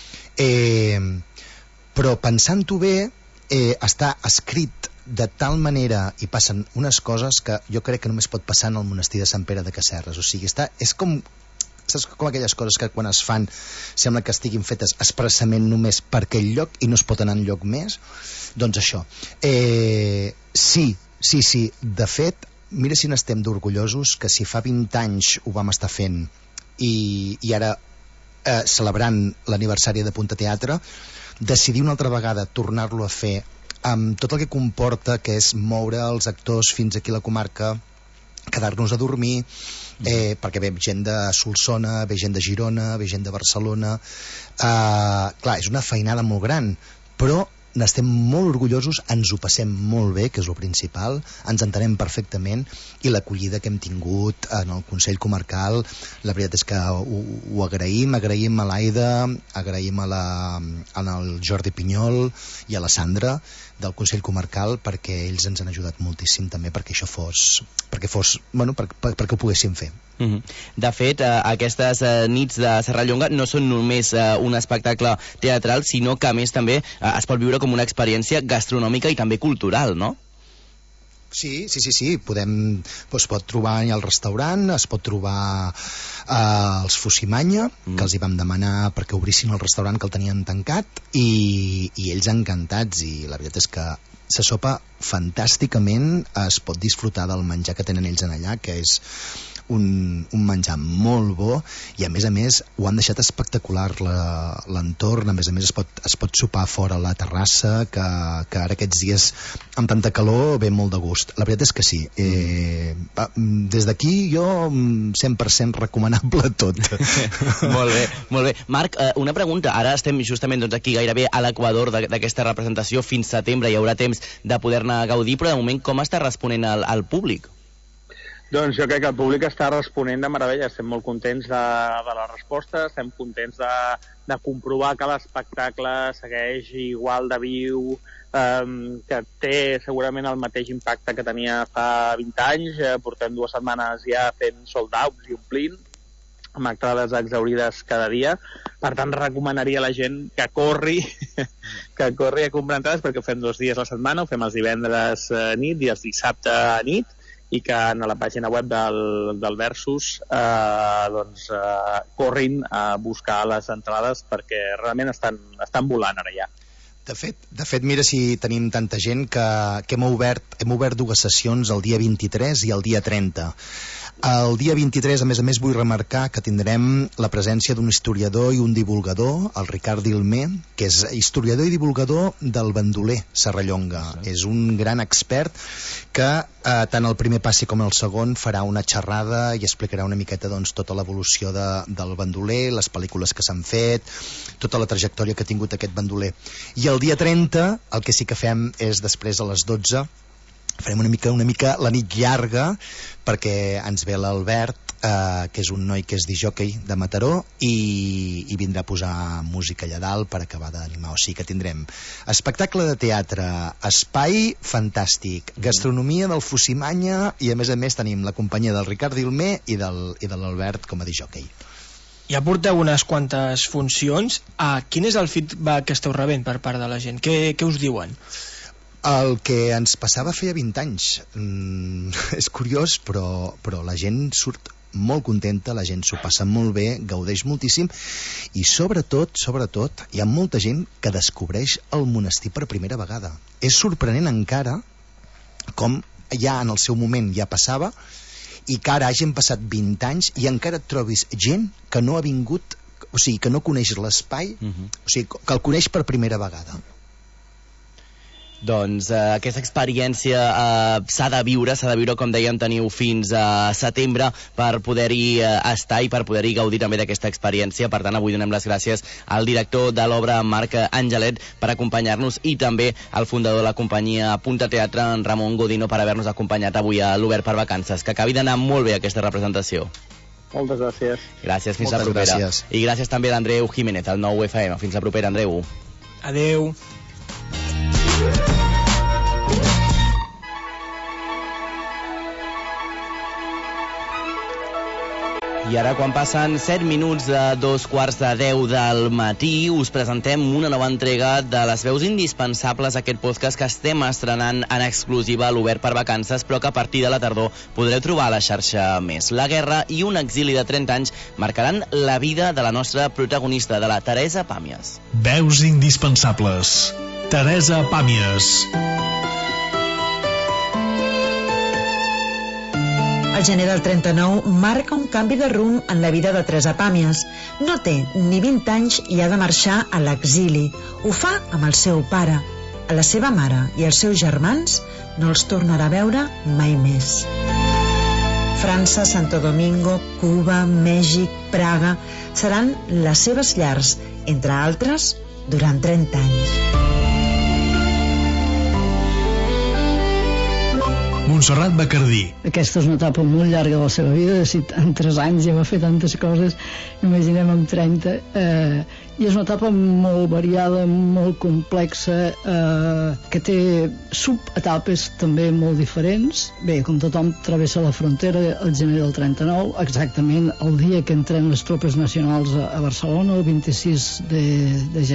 Eh, però pensant-ho bé, eh, està escrit de tal manera i passen unes coses que jo crec que només pot passar en el monestir de Sant Pere de Casserres. O sigui, està, és com, saps, com aquelles coses que quan es fan sembla que estiguin fetes expressament només per aquell lloc i no es pot anar enlloc més. Doncs això. Eh, sí, Sí, sí, de fet, mira si n'estem d'orgullosos que si fa vint anys ho vam estar fent i, i ara eh, celebrant l'aniversari de Punta Teatre, decidir una altra vegada tornar-lo a fer amb tot el que comporta, que és moure els actors fins aquí a la comarca, quedar-nos a dormir, eh, perquè ve gent de Solsona, ve gent de Girona, ve gent de Barcelona. Eh, clar, és una feinada molt gran, però n'estem molt orgullosos, ens ho passem molt bé, que és el principal, ens entenem perfectament, i l'acollida que hem tingut en el Consell Comarcal, la veritat és que ho, ho agraïm, agraïm a l'Aida, agraïm a la, al Jordi Pinyol i a la Sandra del Consell Comarcal, perquè ells ens han ajudat moltíssim també perquè això fos, perquè fos, bueno, per, per, perquè ho poguéssim fer. Mm-hmm. De fet, eh, aquestes eh, nits de Serrallonga no són només eh, un espectacle teatral, sinó que a més també eh, es pot viure com una experiència gastronòmica i també cultural, no? Sí, sí, sí, sí. Podem, es pot trobar al restaurant, es pot trobar eh, els Fusimanya, mm. que els hi vam demanar perquè obrissin el restaurant, que el tenien tancat, i, i ells encantats, i la veritat és que se sopa fantàsticament, es pot disfrutar del menjar que tenen ells en allà, que és un, un menjar molt bo, i a més a més ho han deixat espectacular l'entorn. A més a més es pot, es pot sopar fora a la terrassa, que, que ara aquests dies amb tanta calor ve molt de gust. La veritat és que sí, eh, des d'aquí jo cent per cent recomanable tot. Molt bé, molt bé. Marc, eh, una pregunta, ara estem justament doncs, aquí gairebé a l'equador d'aquesta representació, fins setembre hi haurà temps de poder-ne gaudir, però de moment com està responent el, el públic? Doncs jo crec que el públic està responent de meravella, estem molt contents de, de la resposta, estem contents de, de comprovar que l'espectacle segueix igual de viu, um, que té segurament el mateix impacte que tenia fa vint anys, eh, portem dues setmanes ja fent sold outs i omplint, amb entrades exaurides cada dia. Per tant, recomanaria a la gent que corri que corri a comprar entrades, perquè ho fem dos dies a la setmana, ho fem els divendres a nit i els dissabte a nit, i que a la pàgina web del, del Versus eh, doncs, eh, corrin a buscar les entrades, perquè realment estan, estan volant ara ja. De fet, de fet, mira si tenim tanta gent que, que hem, obert, hem obert dues sessions el dia vint-i-tres i el dia trenta. El dia vint-i-tres, a més a més, vull remarcar que tindrem la presència d'un historiador i un divulgador, el Ricard Dilmé, que és historiador i divulgador del bandoler Serrallonga. Sí. És un gran expert que eh, tant el primer passi com el segon farà una xerrada i explicarà una miqueta doncs, tota l'evolució de, del bandoler, les pel·lícules que s'han fet, tota la trajectòria que ha tingut aquest bandoler. I el dia trenta, el que sí que fem és després a les dotze, farem una mica, una mica la nit llarga, perquè ens ve l'Albert, eh, que és un noi que és disjockey de Mataró, i, i vindrà a posar música allà dalt per acabar d'animar. O sigui que tindrem espectacle de teatre, espai fantàstic, gastronomia del Fusimanya, i a més a més tenim la companyia del Ricard Dilmé i, del, i de l'Albert com a disjockey. Ja porteu unes quantes funcions. Ah, quin és el feedback que esteu rebent per part de la gent? Què, què us diuen? El que ens passava feia vint anys. Mm, és curiós, però, però la gent surt molt contenta, la gent s'ho passa molt bé, gaudeix moltíssim, i sobretot, sobretot, hi ha molta gent que descobreix el monestir per primera vegada. És sorprenent encara com ja en el seu moment ja passava, i que ara hagin passat vint anys i encara et trobis gent que no ha vingut, o sigui, que no coneix l'espai, uh-huh. o sigui, que el coneix per primera vegada. Doncs eh, aquesta experiència eh, s'ha de viure, s'ha de viure, com dèiem, teniu fins a setembre per poder-hi eh, estar i per poder-hi gaudir també d'aquesta experiència. Per tant, avui donem les gràcies al director de l'obra, Marc Angelet, per acompanyar-nos, i també al fundador de la companyia Punta Teatre, en Ramon Godino, per haver-nos acompanyat avui a l'Obert per Vacances. Que acabi d'anar molt bé aquesta representació. Moltes gràcies. Gràcies, fins Moltes la propera. Gràcies. I gràcies també a l'Andreu Jiménez, al nou F M. Fins la propera, Andreu. Adeu. I ara, quan passen set minuts de dos quarts de deu del matí, us presentem una nova entrega de les veus indispensables, aquest podcast que estem estrenant en exclusiva a l'Obert per Vacances, però que a partir de la tardor podreu trobar a la xarxa Més. La guerra i un exili de trenta anys marcaran la vida de la nostra protagonista, de la Teresa Pàmies. Veus indispensables. Teresa Pàmies. El gener del trenta-nou marca un canvi de rumb en la vida de Teresa Pàmies. No té ni vint anys i ha de marxar a l'exili. Ho fa amb el seu pare. A la seva mare i els seus germans no els tornarà a veure mai més. França, Santo Domingo, Cuba, Mèxic, Praga seran les seves llars, entre altres, durant trenta anys. Montserrat Bacardí. Aquesta és una etapa molt llarga de la seva vida, si en tres anys ja va fer tantes coses, imaginem amb trenta, eh, i és una etapa molt variada, molt complexa, eh, que té subetapes també molt diferents. Bé, com tothom travessa la frontera el gener del trenta-nou, exactament el dia que entren les tropes nacionals a, a Barcelona, el vint-i-sis de, de gener,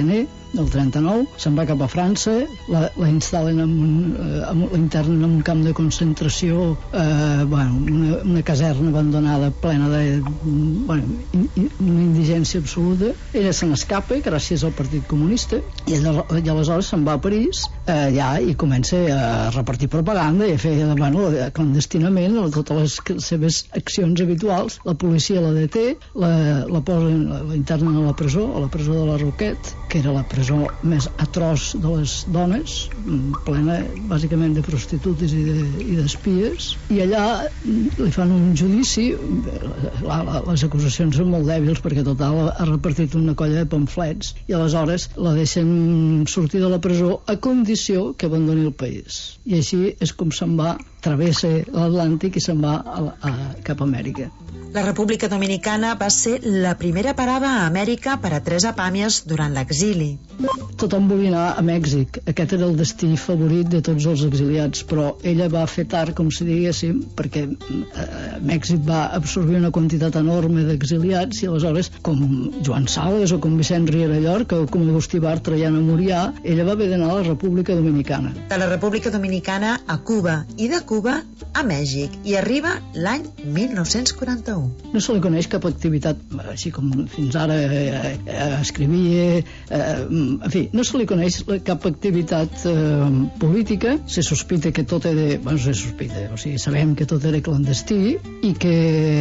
del trenta-nou, se'n va cap a França, la, la instal·len en un, eh, la internen en un camp de concentració, eh, bueno, una, una caserna abandonada plena de bueno, in, in, una indigència absoluta. Ella se n'escapa gràcies al Partit Comunista i, ell, i aleshores se'n va a París eh, ja, i comença a repartir propaganda i a fer bueno, clandestinament totes les seves accions habituals. La policia la deté, la, la posen, la, la internen a la presó, a la presó de la Roquette, que era la presó més atroç de les dones, plena bàsicament de prostitutes i, de, i d'espies, i allà li fan un judici. La, la, les acusacions són molt dèbils perquè total ha repartit una colla de pamflets i aleshores la deixen sortir de la presó a condició que abandoni el país, i així és com se'n va, travessa l'Atlàntic i se'n va a, a, cap a Amèrica. La República Dominicana va ser la primera parada a Amèrica per a Teresa Pàmies durant l'exili. Tothom volia anar a Mèxic, aquest era el destí favorit de tots els exiliats, però ella va fer tard, com si diguéssim, perquè eh, Mèxic va absorbir una quantitat enorme d'exiliats i aleshores, com Joan Sales o com Vicent Riera Llorca o com Agustí Bartra ja no moria, ella va haver d'anar a la República Dominicana. De la República Dominicana a Cuba i de Cuba a Mèxic, i arriba l'any mil nou-cents quaranta-u. No se li coneix cap activitat, així com fins ara eh, eh, escrivia, eh, en fi, no se li coneix cap activitat eh, política. Se sospita que tot era, bueno, se sospita, o sigui, sabem que tot era clandestí i que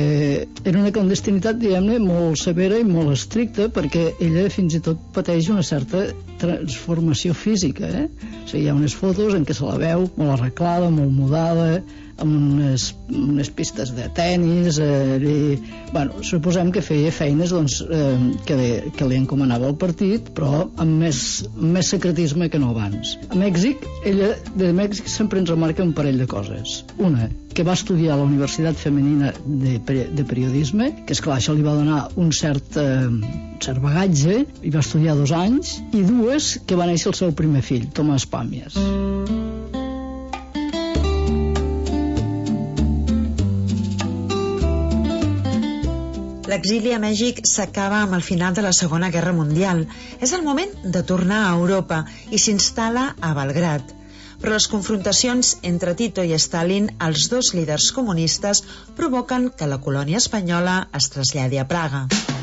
era una clandestinitat, diguem-ne, molt severa i molt estricta, perquè ella fins i tot pateix una certa transformació física, eh? O sigui, hi ha unes fotos en què se la veu molt arreglada, molt mudada, amb unes, unes pistes de tennis, eh, i, bueno, suposem que feia feines doncs, eh, que, li, que li encomanava el partit, però amb més, amb més secretisme que no abans. A Mèxic, ella de Mèxic sempre ens remarca un parell de coses. Una, que va estudiar a la Universitat Femenina de, de Periodisme, que esclar, això li va donar un cert, eh, un cert bagatge, i va estudiar dos anys, i dues, que va néixer el seu primer fill, Tomàs Pàmies. L'exili a Mèxic s'acaba amb el final de la Segona Guerra Mundial. És el moment de tornar a Europa i s'instal·la a Belgrad. Però les confrontacions entre Tito i Stalin, els dos líders comunistes, provoquen que la colònia espanyola es traslladi a Praga.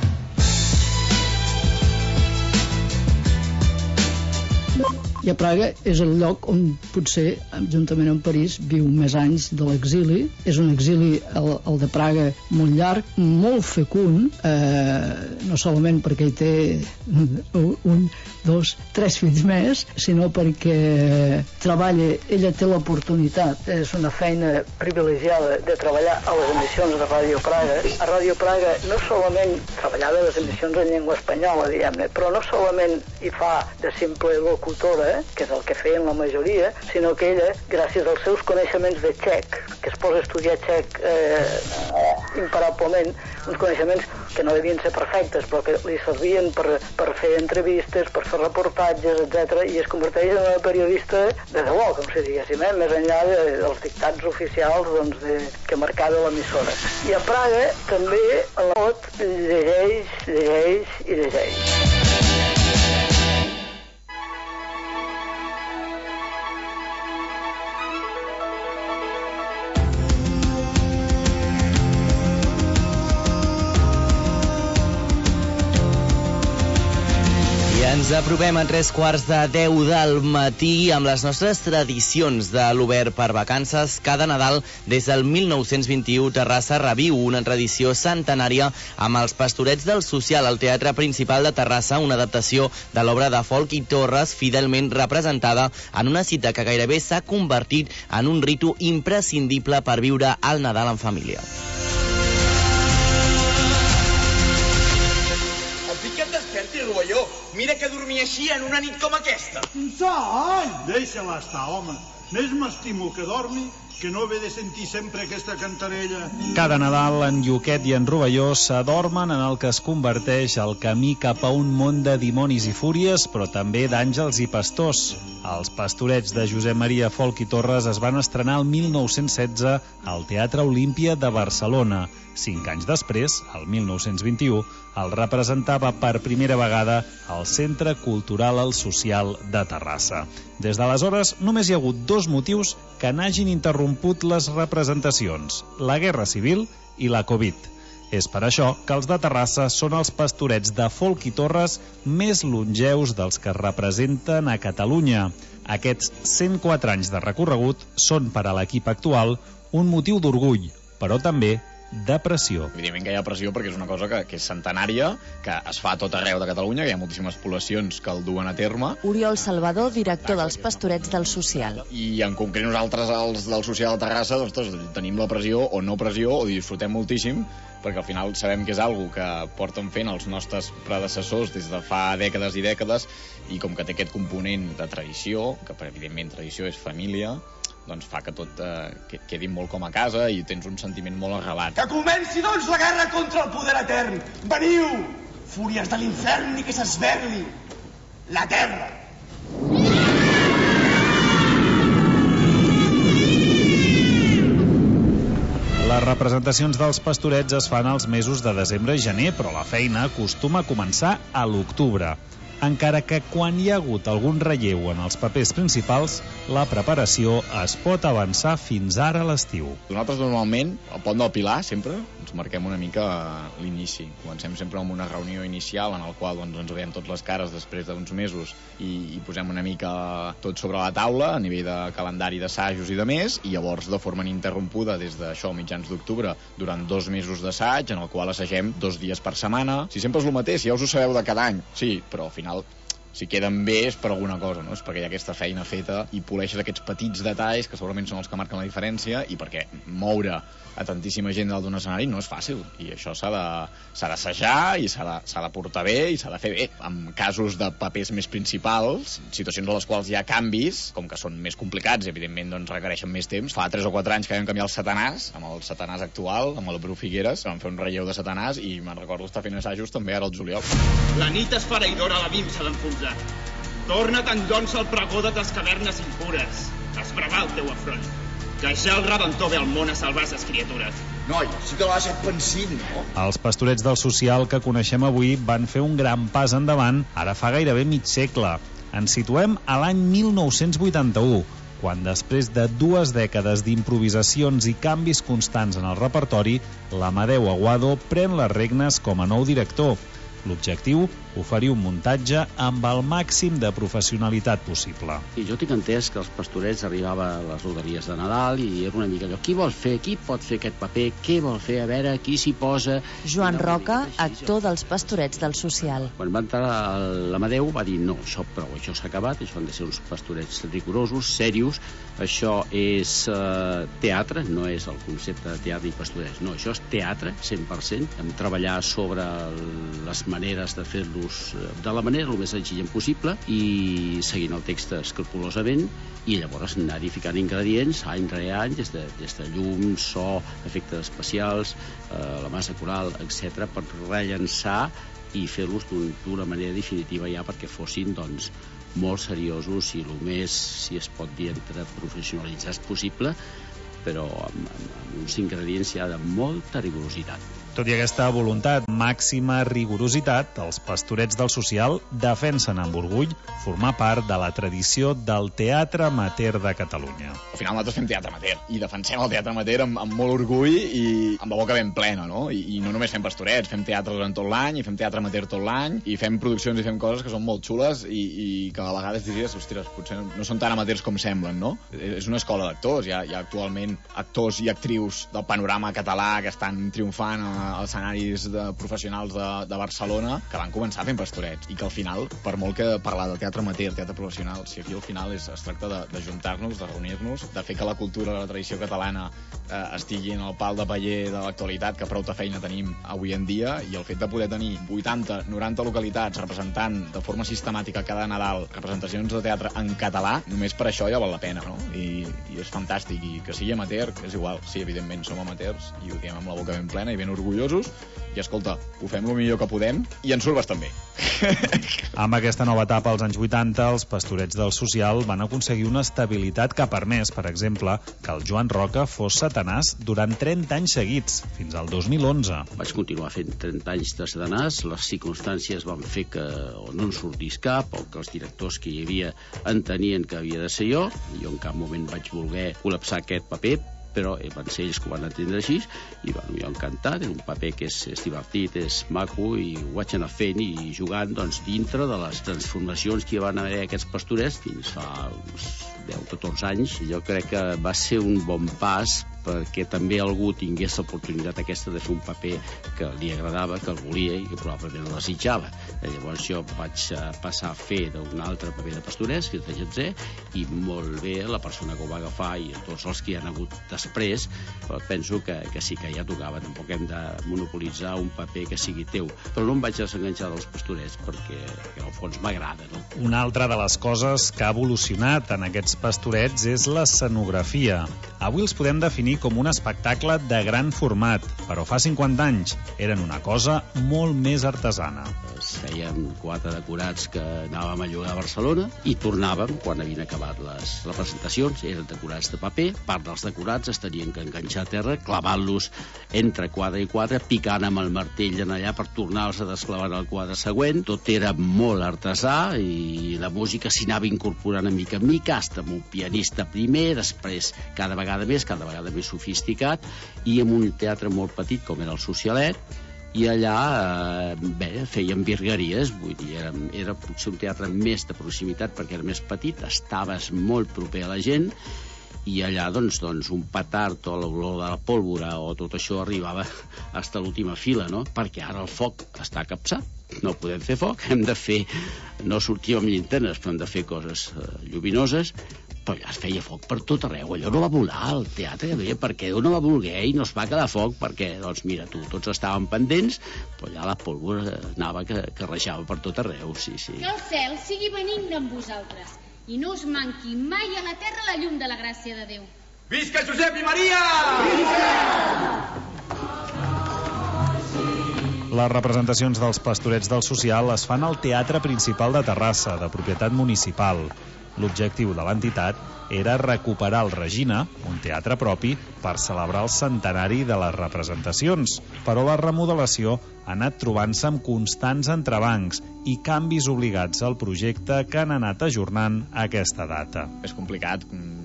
I a Praga és el lloc on potser, juntament amb París, viu més anys de l'exili. És un exili, el, el de Praga, molt llarg, molt fecund, eh, no solament perquè hi té un, dos, tres fills més, sinó perquè treballa, ella té l'oportunitat, és una feina privilegiada de treballar a les emissions de Ràdio Praga. A Ràdio Praga no solament treballava les emissions en llengua espanyola, diguem-ne, però no solament hi fa de simple locutora, que és el que feien la majoria, sinó que ella, gràcies als seus coneixements de txec, que es posa a estudiar txec eh, imparablement, uns coneixements que no devien ser perfectes, però que li servien per, per fer entrevistes, per fer reportatges, etcètera, i es converteix en una periodista de debò, com si diguéssim, eh, més enllà de, dels dictats oficials doncs, de, que marcava l'emissora. I a Praga també el vot llegeix, llegeix i llegeix. Ens apropem a tres quarts de deu del matí amb les nostres tradicions de l'Obert per Vacances. Cada Nadal, des del mil nou-cents vint-i-u, Terrassa reviu una tradició centenària amb els Pastorets del Social, al Teatre Principal de Terrassa, una adaptació de l'obra de Folch i Torres, fidelment representada en una cita que gairebé s'ha convertit en un ritu imprescindible per viure el Nadal en família. Rovelló, mira que dormia així en una nit com aquesta. Ai, deixa-la estar, home. Més m'estimo que dormi que no ve de sentir sempre aquesta cantarella. Cada Nadal, en Lluquet i en Rovelló s'adormen en el que es converteix el camí cap a un món de dimonis i fúries, però també d'àngels i pastors. Els Pastorets de Josep Maria Folch i Torres es van estrenar el mil nou-cents setze al Teatre Olímpia de Barcelona. Cinc anys després, el mil nou-cents vint-i-u, el representava per primera vegada al Centre Cultural El Social de Terrassa. Des d'aleshores, només hi ha hagut dos motius que n'hagin interromput les representacions: la Guerra Civil i la Covid. És per això que els de Terrassa són els Pastorets de Folch i Torres més longeus dels que es representen a Catalunya. Aquests cent quatre anys de recorregut són per a l'equip actual un motiu d'orgull, però també de pressió. Evidentment que hi ha pressió perquè és una cosa que, que és centenària, que es fa a tot arreu de Catalunya, que hi ha moltíssimes poblacions que el duen a terme. Oriol Salvador, director dels Pastorets del Social. I en concret nosaltres, els del Social de Terrassa, doncs, tenim la pressió o no pressió, o disfrutem moltíssim, perquè al final sabem que és algo que porten fent els nostres predecessors des de fa dècades i dècades, i com que té aquest component de tradició, que evidentment tradició és família, doncs fa que tot eh, quedi molt com a casa i tens un sentiment molt arrelat. Que comenci, doncs, la guerra contra el poder etern. Veniu, fúries de l'infern, i que s'esberli la terra. Les representacions dels Pastorets es fan als mesos de desembre i gener, però la feina acostuma a començar a l'octubre. Encara que quan hi ha hagut algun relleu en els papers principals, la preparació es pot avançar fins ara a l'estiu. Nosaltres normalment, al Pont del Pilar, sempre, ens marquem una mica l'inici. Comencem sempre amb una reunió inicial en el qual doncs, ens veiem totes les cares després d'uns mesos i, i posem una mica tot sobre la taula a nivell de calendari d'assajos i de més, i llavors de forma ininterrompuda des d'això mitjans d'octubre durant dos mesos d'assaig en el qual assagem dos dies per setmana. Si sempre és el mateix, ja us ho sabeu de cada any, sí, però al final si queden bé és per alguna cosa, no? És perquè hi ha aquesta feina feta i poleixes aquests petits detalls que segurament són els que marquen la diferència, i perquè moure a tantíssima gent dalt d'un escenari no és fàcil, i això s'ha de, s'ha d'assajar i s'ha de, s'ha de portar bé i s'ha de fer bé. En casos de papers més principals, situacions a les quals hi ha canvis, com que són més complicats i evidentment doncs, requereixen més temps, fa tres o quatre anys que vam canviar el Satanàs, amb el Satanàs actual, amb el Bru Figueres, vam fer un relleu de Satanàs i me'n recordo estar fent assajos també ara al juliol. La nit esfereïdora a l'abim s'ha d'enfonsar. Torna't en llons al pregó de les cavernes impures, esbravar el teu afront, que ja el Redentor ve al món a salvar ses criatures. Noi, sí que l'ha deixat pensint, no? Els Pastorets del Social que coneixem avui van fer un gran pas endavant ara fa gairebé mig segle. Ens situem a l'any mil nou-cents vuitanta-u, quan després de dues dècades d'improvisacions i canvis constants en el repertori, l'Amadeu Aguado pren les regnes com a nou director. L'objectiu, oferir un muntatge amb el màxim de professionalitat possible. I jo tinc entès que els Pastorets arribava a les rodaries de Nadal i era una mica allò, qui vol fer, qui pot fer aquest paper, què vol fer, a veure, qui s'hi posa... Joan Roca, actor dels Pastorets del Social. Quan va entrar l'Amadeu va dir, no, això prou, això s'ha acabat, això han de ser uns Pastorets rigorosos, serios, això és eh, teatre, no és el concepte de teatre i Pastorets, no, això és teatre, cent per cent, hem treballar sobre les maneres de fer-los de la manera el més senzilla possible i seguint el text escrupolosament, i llavors anar edificant ingredients any rere any, des de, des de llum, so, efectes especials, eh, la massa coral, etcètera, per rellençar i fer-los d'una manera definitiva ja perquè fossin doncs, molt seriosos i el més, si es pot dir, entre professionalitzats possible, però amb, amb uns ingredients ja de molta rigorositat. Tot i aquesta voluntat màxima rigorositat, els Pastorets del Social defensen amb orgull formar part de la tradició del teatre amateur de Catalunya. Al final nosaltres fem teatre amateur i defensem el teatre amateur amb, amb molt orgull i amb la boca ben plena, no? I, i no només fem Pastorets, fem teatre durant tot l'any i fem teatre amateur tot l'any i fem produccions i fem coses que són molt xules i, i que a vegades diries, ostres, potser no són tan amateurs com semblen, no? És una escola d'actors, hi ha, hi ha actualment actors i actrius del panorama català que estan triomfant a escenaris de professionals de, de Barcelona que van començar fent pastorets i que al final, per molt que parlar de teatre amateur, teatre professional, si aquí al final és, es tracta de, de juntar-nos, de reunir-nos, de fer que la cultura, la tradició catalana eh, estigui en el pal de paller de l'actualitat, que prou de feina tenim avui en dia, i el fet de poder tenir vuitanta, noranta localitats representant de forma sistemàtica cada Nadal representacions de teatre en català, només per això ja val la pena, no? I, i és fantàstic, i que sigui amateur, és igual, sí, evidentment som amateurs i ho diem amb la boca ben plena i ben orgullosos, i escolta, ho fem el millor que podem i ens surt bastant bé. Amb aquesta nova etapa als anys vuitanta, els Pastorets del Social van aconseguir una estabilitat que ha permès, per exemple, que el Joan Roca fos Satanàs durant trenta anys seguits, fins al dos mil onze. Vaig continuar fent trenta anys de Satanàs, les circumstàncies van fer que o no en sortís cap, o que els directors que hi havia entenien que havia de ser jo, jo en cap moment vaig voler col·lapsar aquest paper, però van ser ells que ho van entendre així, i bueno, jo encantat, és un paper que és, és divertit, és maco, i ho vaig anar fent i jugant doncs, dintre de les transformacions que hi van haver aquests pastorets fins fa uns deu o catorze anys. Jo crec que va ser un bon pas perquè també algú tingués l'oportunitat aquesta de fer un paper que li agradava, que el volia i que probablement el desitjava. I llavors jo vaig passar a fer d'un altre paper de pastorets, que és de Jetzer, i molt bé la persona que ho va agafar i tots els que hi han hagut després, però penso que, que sí que ja tocava. Tampoc hem de monopolitzar un paper que sigui teu. Però no em vaig desenganxar dels pastorets perquè, perquè al fons m'agrada, no? Una altra de les coses que ha evolucionat en aquests pastorets és l'escenografia. Avui els podem definir com un espectacle de gran format, però fa cinquanta anys eren una cosa molt més artesana. Fèiem quatre decorats que anàvem a llogar a Barcelona i tornàvem quan havien acabat les representacions. Eren decorats de paper, part dels decorats es tenien que enganxar a terra, clavant-los entre quadre i quadre, picant amb el martell en allà per tornar-los a desclavar en el quadre següent. Tot era molt artesà i la música s'hi anava incorporant a mica en mica, hasta amb un pianista primer, després cada vegada més, cada vegada més sofisticat, i amb un teatre molt petit com era el Socialet, i allà eh, bé, fèiem virgueries, vull dir, era, era potser un teatre més de proximitat perquè era més petit, estaves molt proper a la gent, i allà doncs, doncs un petard o l'olor de la pólvora o tot això arribava fins a l'última fila, no? Perquè ara el foc està capçat, no podem fer foc, hem de fer, no sortim amb llinternes, però hem de fer coses eh, lluminoses, però ja es feia foc per tot arreu. Allò no va volar, el teatre, bé, perquè Déu no va voler i no es va quedar foc, perquè, doncs mira tu, tots estàvem pendents, però allà la pólvora anava que, que rejava per tot arreu, sí, sí. Que el cel sigui benigne amb vosaltres i no us manqui mai a la terra la llum de la gràcia de Déu. Visca Josep i Maria! Les representacions dels Pastorets del Social es fan al Teatre Principal de Terrassa, de propietat municipal. L'objectiu de l'entitat era recuperar el Regina, un teatre propi, per celebrar el centenari de les representacions. Però la remodelació ha anat trobant-se amb constants entrebancs i canvis obligats al projecte que han anat ajornant aquesta data. És complicat.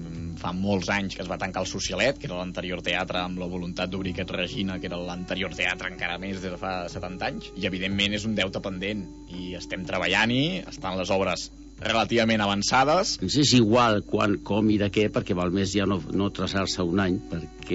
Fa molts anys que es va tancar el Socialet, que era l'anterior teatre, amb la voluntat d'obrir aquest Regina, que era l'anterior teatre encara més des de fa setanta anys. I evidentment és un deute pendent i estem treballant-hi, estan les obres relativament avançades. Ens és igual quan, com i de què, perquè val més ja no, no traçar-se un any, perquè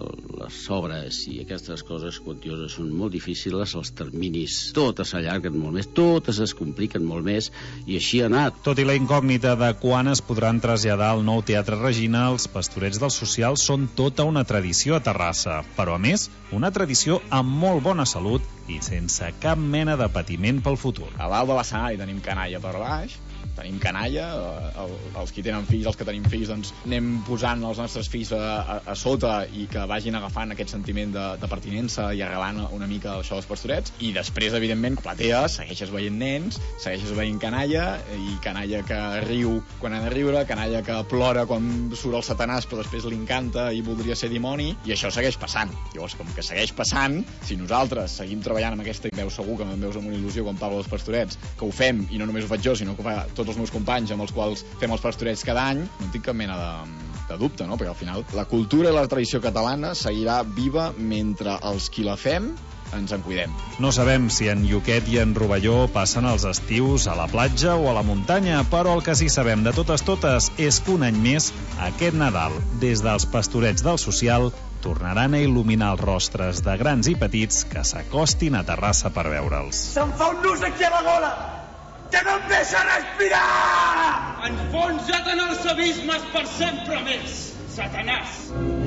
les obres i aquestes coses quantioses són molt difícils, els terminis totes s'allarguen molt més, totes es compliquen molt més, i així ha anat. Tot i la incògnita de quan es podran traslladar al nou Teatre Regina, els Pastorets del Social són tota una tradició a Terrassa, però a més, una tradició amb molt bona salut i sense cap mena de patiment pel futur. A dalt de l'escenari tenim canalla per baix, tenim canalla, el, els que tenen fills, els que tenim fills, doncs anem posant els nostres fills a, a, a sota i que vagin agafant aquest sentiment de, de pertinença i arrelant una mica això dels pastorets, i després, evidentment, a platea, segueixes veient nens, segueixes veient canalla, i canalla que riu quan ha de riure, canalla que plora quan surt el Satanàs però després li encanta i voldria ser dimoni, i això segueix passant. Llavors, com que segueix passant, si nosaltres seguim treballant amb aquesta, i veus segur que em veus amb una il·lusió quan parlo dels pastorets, que ho fem, i no només ho faig jo, sinó que ho fa tots els meus companys amb els quals fem els pastorets cada any, no en tinc cap mena de, de dubte, no? Perquè al final la cultura i la tradició catalana seguirà viva mentre els qui la fem ens en cuidem. No sabem si en Lluquet i en Rovelló passen els estius a la platja o a la muntanya, però el que sí sabem de totes totes és que un any més, aquest Nadal, des dels Pastorets del Social, tornaran a il·luminar els rostres de grans i petits que s'acostin a Terrassa per veure'ls. Se'm fa un nus aquí a la gola, que no em deixa respirar! Enfonsa't en els abismes per sempre més, Satanàs!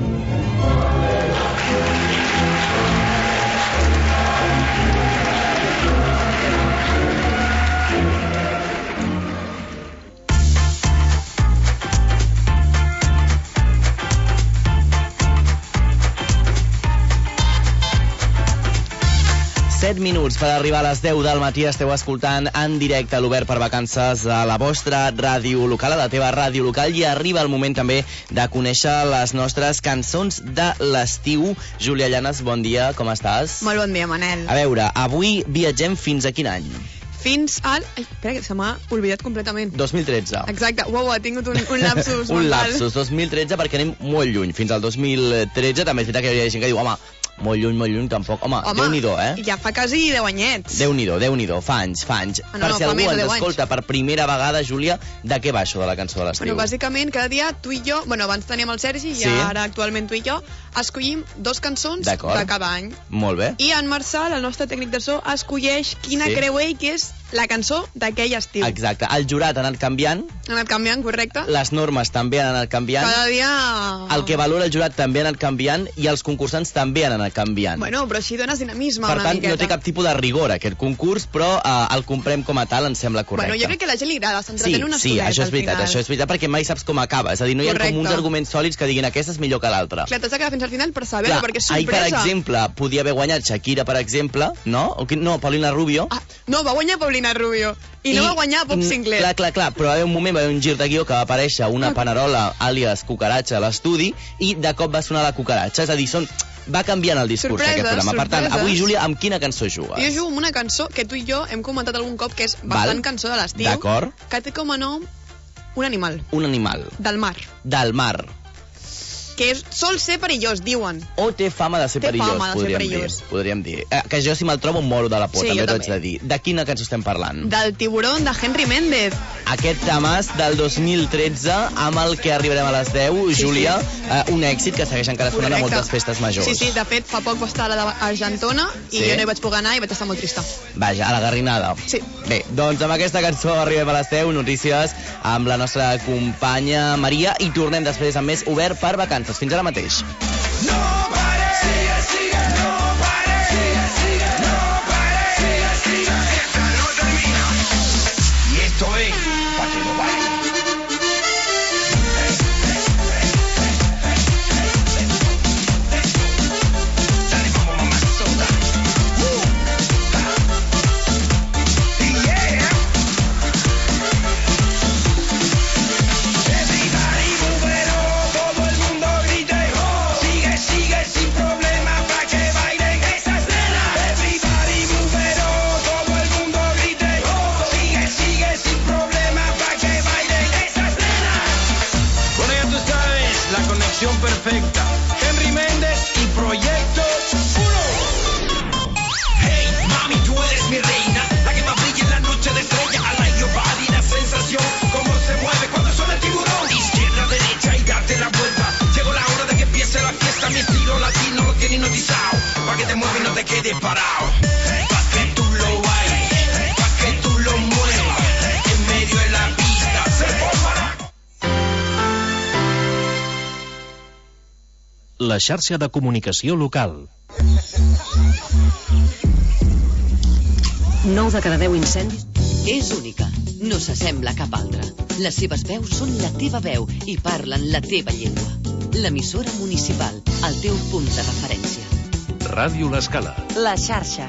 set minuts per arribar a les deu del matí. Esteu escoltant en directe l'Obert per Vacances a la vostra ràdio local, a la teva ràdio local, i arriba el moment també de conèixer les nostres cançons de l'estiu. Júlia Llanes, bon dia, com estàs? Molt bon dia, Manel. A veure, avui viatgem fins a quin any? Fins al... Ai, espera, que se m'ha oblidat completament. dos mil tretze. Exacte. Uau, ha tingut un, un lapsus un mental. lapsus, dos mil tretze, perquè anem molt lluny. Fins al dos mil tretze també és veritat que hi ha gent que diu, home, molt lluny, molt lluny, tampoc. Home, Home Déu-n'hi-do, eh? Ja fa quasi deu anyets. Déu-n'hi-do, Déu-n'hi-do, fa anys, fa anys. Ah, no, per no, si fa algú més de ens deu escolta per primera vegada, Júlia, de què va això de la cançó de l'estiu? Bueno, bàsicament, cada dia tu i jo, bueno, abans teníem el Sergi, Sí. i ara actualment tu i jo, escollim dos cançons D'acord. de cada any. Molt bé. I en Marçal, el nostre tècnic de so, escolleix quina Sí. creu ell que és la cançó d'aquell estiu. Exacte. El jurat ha anat canviant, Ha anat canviant, correcte? les normes també han anat canviant, Cada dia... el que valora el jurat també ha anat canviant i els concursants també han anat canviant. Bueno, però així dones dinamisme Per una tant, miqueta. no té cap tipus de rigor aquest concurs, però eh, el comprem com a tal, ens sembla correcte. Bueno, jo crec que a la gent li agrada, Sí, s'entretén una sí, estoneta això és al veritat, final. això és veritat, perquè mai saps com acaba. És a dir, no hi ha Correcte. com uns arguments sòlids que diguin aquesta és millor que l'altra. Clar, t'has de quedar fins al final per saber-ho, Clar, perquè és ahir, sorpresa. per exemple, podia haver guanyat Shakira, per exemple, no? O qui- no, Paulina Rubio. Ah, no, va guanyar Paulina Rubio. I, no va guanyar Pop mm, Sinclair. Clar, clar, clar, però va haver un moment, va haver un gir de guió que va aparèixer una panerola, àlies cucaratxa, a l'estudi, i de cop va sonar la cucaratxa. És a dir, són... va canviant el discurs Sorpreses, aquest programa. Per tant, sorpreses. avui, Júlia, amb quina cançó jugues? Jo jugo amb una cançó que tu i jo hem comentat algun cop que és bastant Val. cançó de l'estiu. D'acord. Que té com a nom un animal, Un animal. del mar. Del mar. Que és, sol ser perillós, diuen. O té fama de ser Té perillós, fama de ser podríem perillós. dir. Podríem dir. Eh, que jo, si me'l trobo, em moro de la por, Sí, també jo t'ho haig també. de dir. De quina cançó estem parlant? Del tiburón de Henry Méndez. Aquest temàs del dos mil tretze, amb el que arribarem a les deu, Sí, Júlia, sí. Eh, un èxit que segueix encara sonant a Correcte. moltes festes majors. Sí, sí, de fet, fa poc va estar a la de Argentona i Sí. jo no hi vaig poder anar i vaig estar molt trista. Vaja, a la garrinada. Sí. Bé, doncs amb aquesta cançó arribem a les deu, notícies amb la nostra companya Maria, i tornem després amb més Obert per Vacances. Fins ara mateix. Y esto es para que lo bailen. Dale, vamos, mamá, soda. Uh. Yeah. Everybody move it on, todo el mundo grite. Sigue, sigue sin problema para que bailen esas nenas. Everybody move it on, todo el mundo grite. Sigue, sigue sin problema para que bailen esas nenas. Con ella tú sabes, la conexión perfecta. Henry Méndez y Proyecto uno. Hey, mami, tú eres mi reina, la que más brilla en la noche de estrella. I like your body, la sensación, cómo se mueve cuando suena el tiburón. Izquierda, derecha y date la vuelta. Llegó la hora de que empiece la fiesta. Mi estilo latino lo tiene hipnotizado, pa' que te muevas y no te quedes parado. Pa' que tú lo bailes, pa' que tú lo muevas. En medio de la pista se forma. La xarxa de comunicació local. nou de cada deu incendis. És única, no s'assembla a cap altra. Les seves veus són la teva veu i parlen la teva llengua. L'emissora municipal, el teu punt de referència. Ràdio L'Escala. La xarxa.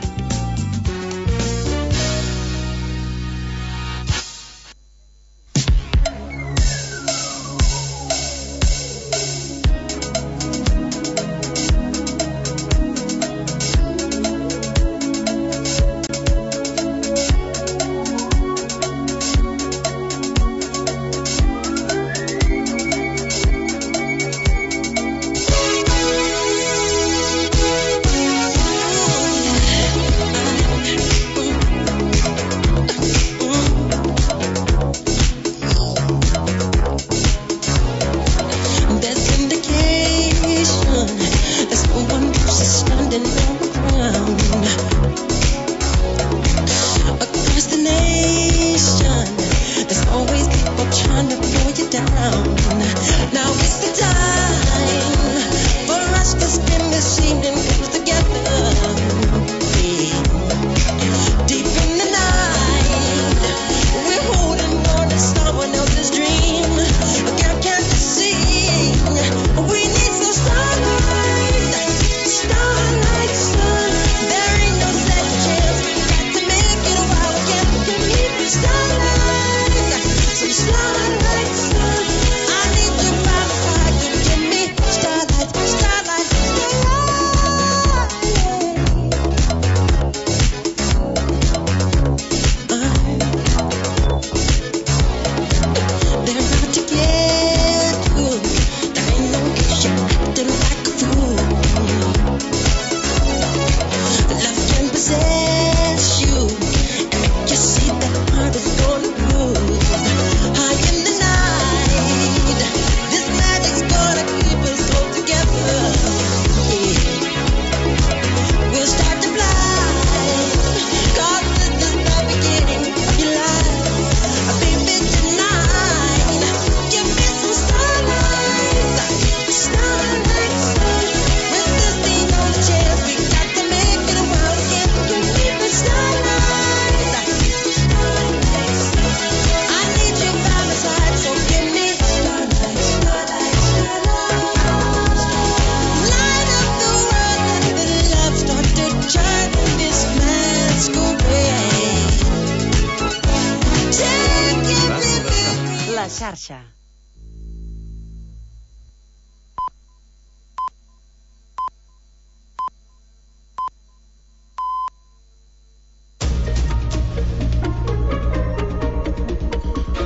xarxa.